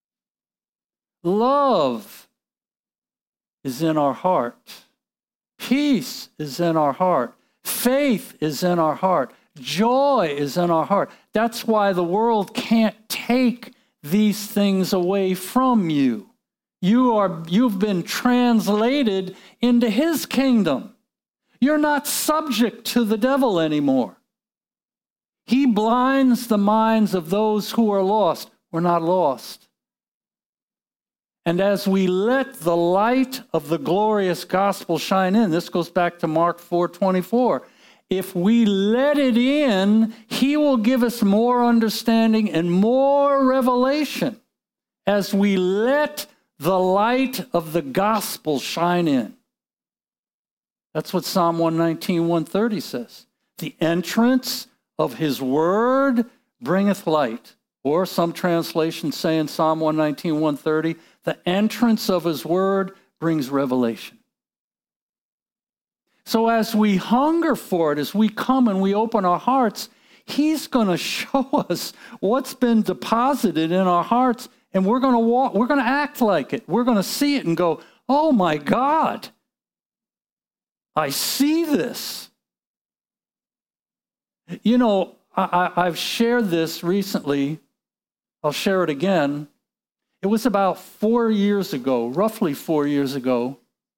Love is in our heart. Peace is in our heart. Faith is in our heart. Joy is in our heart. That's why the world can't take these things away from you. You've been translated into his kingdom. You're not subject to the devil anymore. He blinds the minds of those who are lost. We're not lost. And as we let the light of the glorious gospel shine in, this goes back to Mark 4:24. If we let it in, he will give us more understanding and more revelation as we let the light of the gospel shine in. That's what Psalm 119, 130 says. The entrance of his word bringeth light. Or some translations say in Psalm 119, 130, the entrance of his word brings revelation. So as we hunger for it, as we come and we open our hearts, he's going to show us what's been deposited in our hearts, and we're going to act like it. We're going to see it and go, oh my God, I see this. You know, I've shared this recently. I'll share it again. It was about 4 years ago, roughly 4 years ago,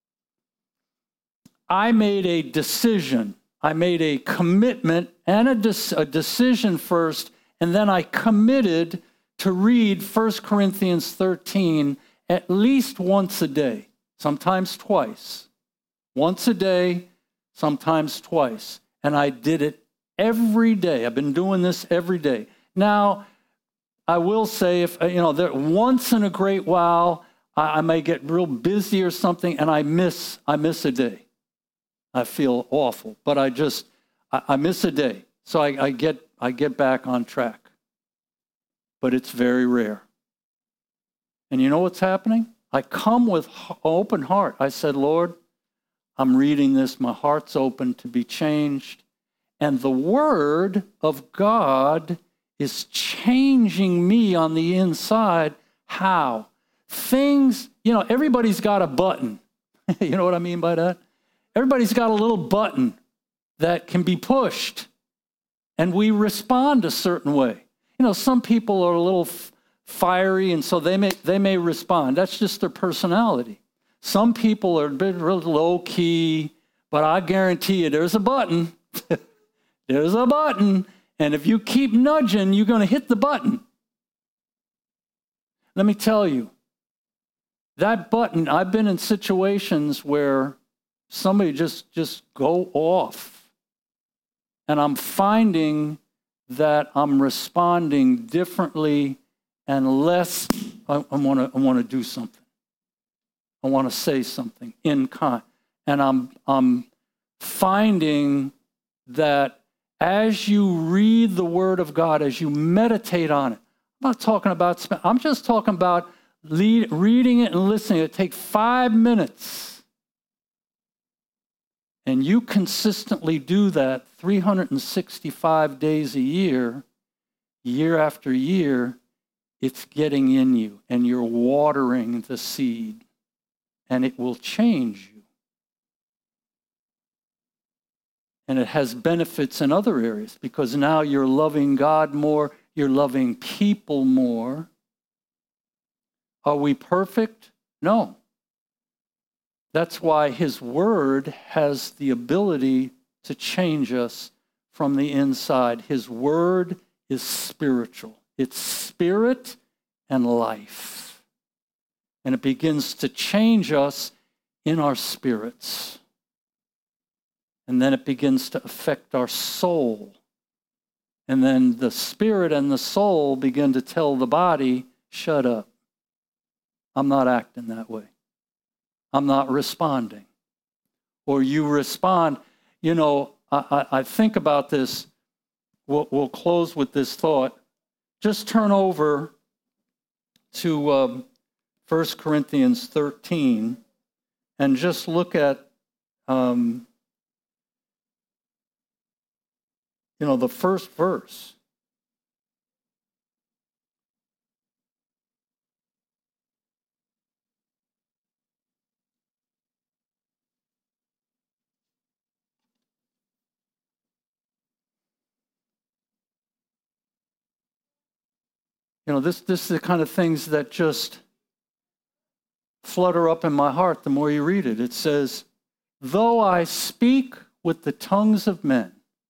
I made a decision. I made a commitment and a decision first, and then I committed to read 1 Corinthians 13 at least once a day, sometimes twice. Once a day, sometimes twice. And I did it every day. I've been doing this every day. Now, I will say, if once in a great while, I may get real busy or something, and I miss a day. I feel awful, but I miss a day, so I get back on track. But it's very rare. And you know what's happening? I come with open heart. I said, Lord, I'm reading this. My heart's open to be changed, and the Word of God is changing me on the inside. How? Things, everybody's got a button. You know what I mean by that? Everybody's got a little button that can be pushed, and we respond a certain way. Some people are a little fiery, and so they may respond. That's just their personality. Some people are a bit real low key, but I guarantee you there's a button. There's a button. And if you keep nudging, you're going to hit the button. Let me tell you, that button, I've been in situations where somebody just go off. And I'm finding that I'm responding differently and less. I want to do something. I want to say something in kind. And I'm finding that as you read the Word of God, as you meditate on it, I'm just talking about reading it and listening. It takes 5 minutes. And you consistently do that 365 days a year, year after year, it's getting in you and you're watering the seed and it will change you. And it has benefits in other areas because now you're loving God more, you're loving people more. Are we perfect? No. That's why His Word has the ability to change us from the inside. His Word is spiritual. It's spirit and life. And it begins to change us in our spirits. And then it begins to affect our soul. And then the spirit and the soul begin to tell the body, shut up. I'm not acting that way. I'm not responding. Or you respond. You know, I think about this. We'll close with this thought. Just turn over to 1 Corinthians 13 and just look at, the first verse. This is the kind of things that just flutter up in my heart the more you read it. It says, though I speak with the tongues of men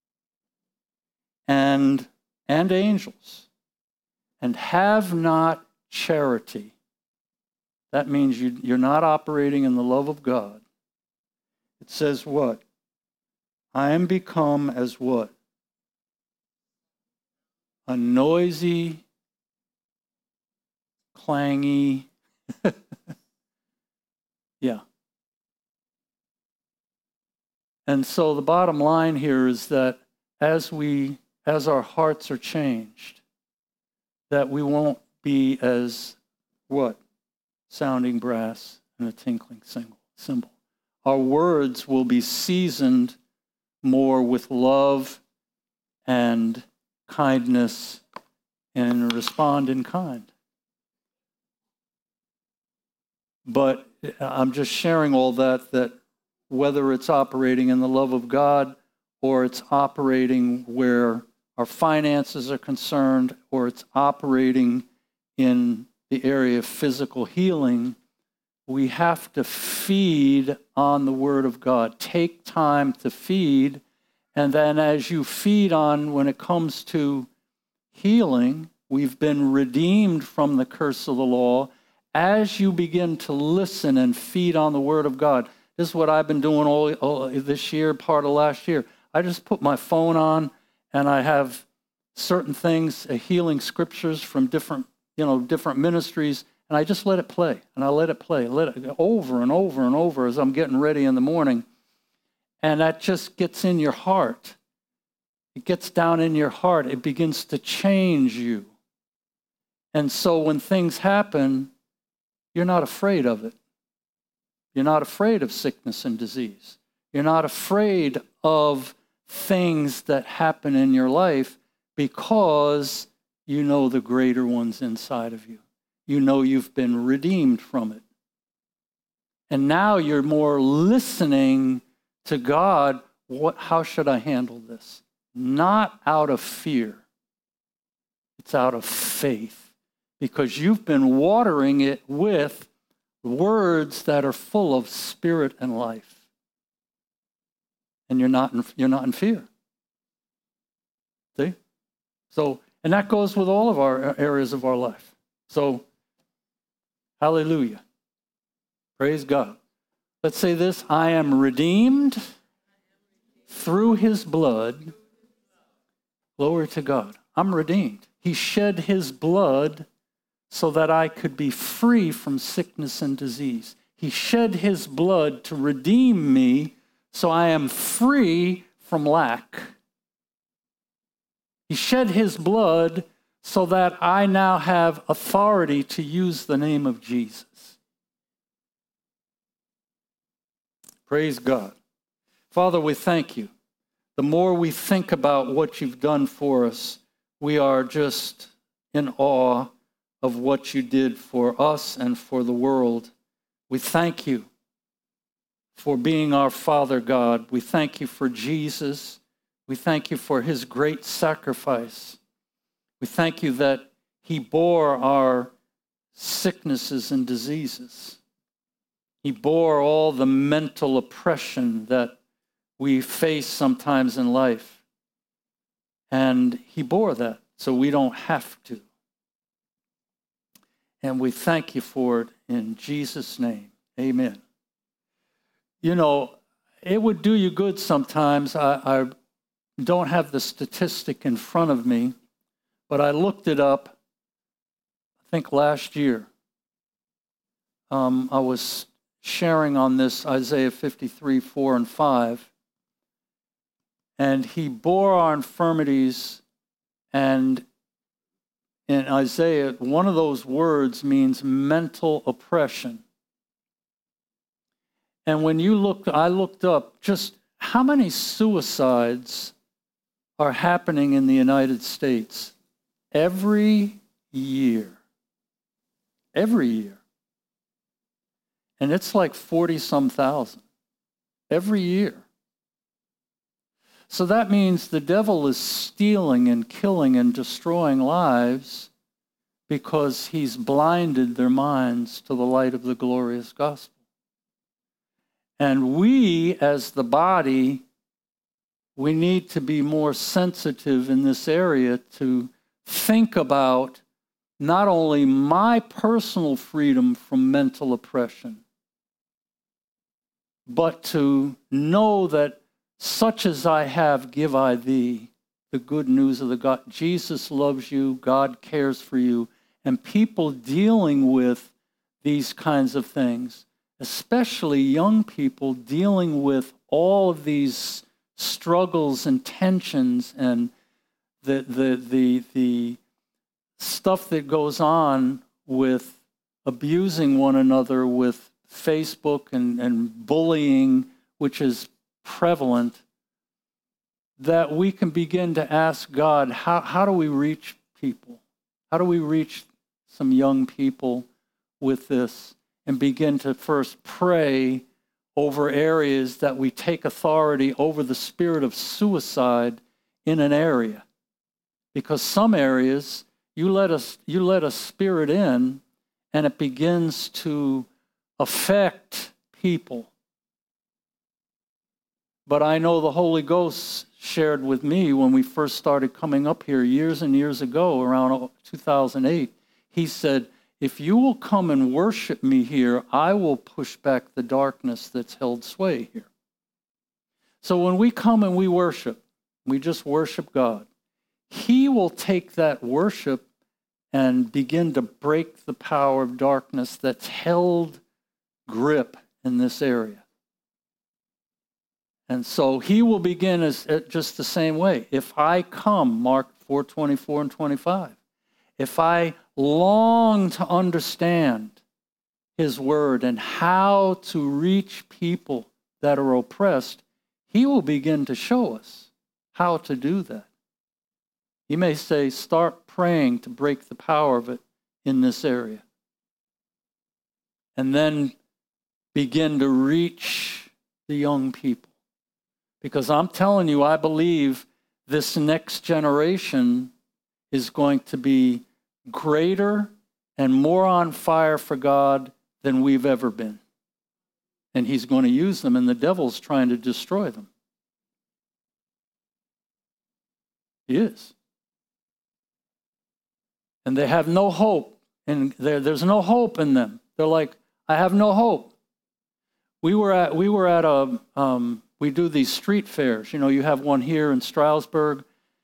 and angels and have not charity. That means you're not operating in the love of God. It says what? I am become as what? A noisy, clangy, yeah. And so the bottom line here is that as our hearts are changed, that we won't be as what? Sounding brass and a tinkling cymbal. Our words will be seasoned more with love and kindness and respond in kind. But I'm just sharing all that whether it's operating in the love of God or it's operating where our finances are concerned or it's operating in the area of physical healing, we have to feed on the Word of God. Take time to feed, and then as you feed on, when it comes to healing, we've been redeemed from the curse of the law. As you begin to listen and feed on the Word of God, this is what I've been doing all this year, part of last year. I just put my phone on, and I have certain things, healing scriptures from different ministries, and I just let it play, and I let it play, let it over and over and over as I'm getting ready in the morning, and that just gets in your heart. It gets down in your heart. It begins to change you. And so when things happen, you're not afraid of it. You're not afraid of sickness and disease. You're not afraid of things that happen in your life because you know the greater one's inside of you. You know you've been redeemed from it. And now you're more listening to God. How should I handle this? Not out of fear. It's out of faith. Because you've been watering it with Words that are full of spirit and life. And you're not in fear. See? So, and that goes with all of our areas of our life. So, hallelujah. Praise God. Let's say this: I am redeemed through his blood. Glory to God. I'm redeemed. He shed his blood so that I could be free from sickness and disease. He shed his blood to redeem me so I am free from lack. He shed his blood so that I now have authority to use the name of Jesus. Praise God. Father, we thank you. The more we think about what you've done for us, we are just in awe of what you did for us and for the world. We thank you for being our Father God. We thank you for Jesus. We thank you for his great sacrifice. We thank you that he bore our sicknesses and diseases. He bore all the mental oppression that we face sometimes in life. And he bore that so we don't have to. And we thank you for it in Jesus' name. Amen. You know, it would do you good sometimes. I don't have the statistic in front of me, but I looked it up, I think last year. I was sharing on this Isaiah 53, 4 and 5. And he bore our infirmities, and in Isaiah, one of those words means mental oppression. And when I looked up just how many suicides are happening in the United States every year. Every year. And it's like 40-some thousand every year. So that means the devil is stealing and killing and destroying lives because he's blinded their minds to the light of the glorious gospel. And we, as the body, we need to be more sensitive in this area to think about not only my personal freedom from mental oppression, but to know that such as I have, give I thee, the good news of the God. Jesus loves you, God cares for you, and people dealing with these kinds of things, especially young people dealing with all of these struggles and tensions and the stuff that goes on with abusing one another with Facebook and bullying, which is prevalent, that we can begin to ask God, how do we reach people? How do we reach some young people with this? And begin to first pray over areas that we take authority over the spirit of suicide in an area. Because some areas, you let a spirit in, and it begins to affect people. But I know the Holy Ghost shared with me when we first started coming up here years and years ago, around 2008. He said, if you will come and worship me here, I will push back the darkness that's held sway here. So when we come and we worship, we just worship God. He will take that worship and begin to break the power of darkness that's held grip in this area. And so he will begin as just the same way. If I come, Mark 4:24 and 25, if I long to understand his word and how to reach people that are oppressed, he will begin to show us how to do that. He may say, start praying to break the power of it in this area. And then begin to reach the young people. Because I'm telling you, I believe this next generation is going to be greater and more on fire for God than we've ever been. And he's going to use them, and the devil's trying to destroy them. He is. And they have no hope, and there's no hope in them. They're like, I have no hope. We do these street fairs. You know, you have one here in Stroudsburg.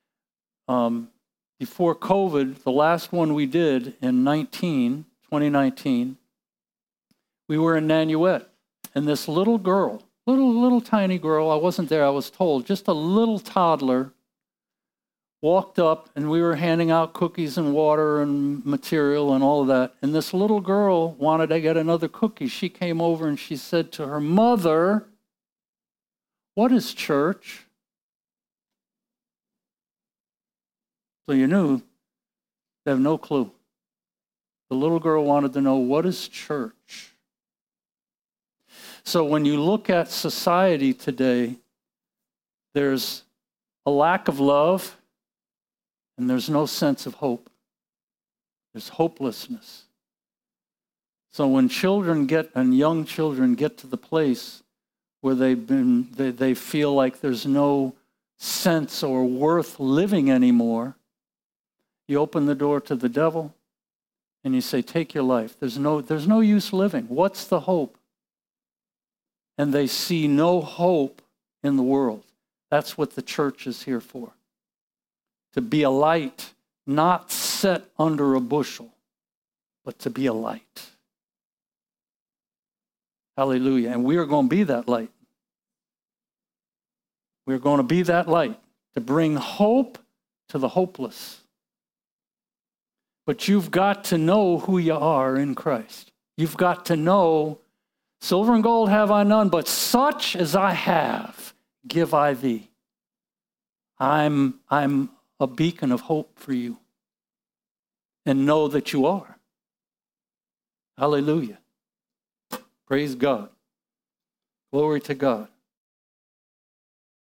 Before COVID, the last one we did in 2019, we were in Nanuet, and this little girl, little tiny girl, I wasn't there, I was told, just a little toddler, walked up, and we were handing out cookies and water and material and all of that. And this little girl wanted to get another cookie. She came over and she said to her mother, "What is church?" So you knew they have no clue. The little girl wanted to know, what is church? So when you look at society today, there's a lack of love, and there's no sense of hope. There's hopelessness. So when young children get to the place where they feel like there's no sense or worth living anymore, you open the door to the devil and you say, take your life. There's no use living. What's the hope? And they see no hope in the world. That's what the church is here for. To be a light, not set under a bushel, but to be a light. Hallelujah. And we are going to be that light. We're going to be that light to bring hope to the hopeless. But you've got to know who you are in Christ. You've got to know, silver and gold have I none, but such as I have, give I thee. I'm a beacon of hope for you. And know that you are. Hallelujah. Praise God. Glory to God.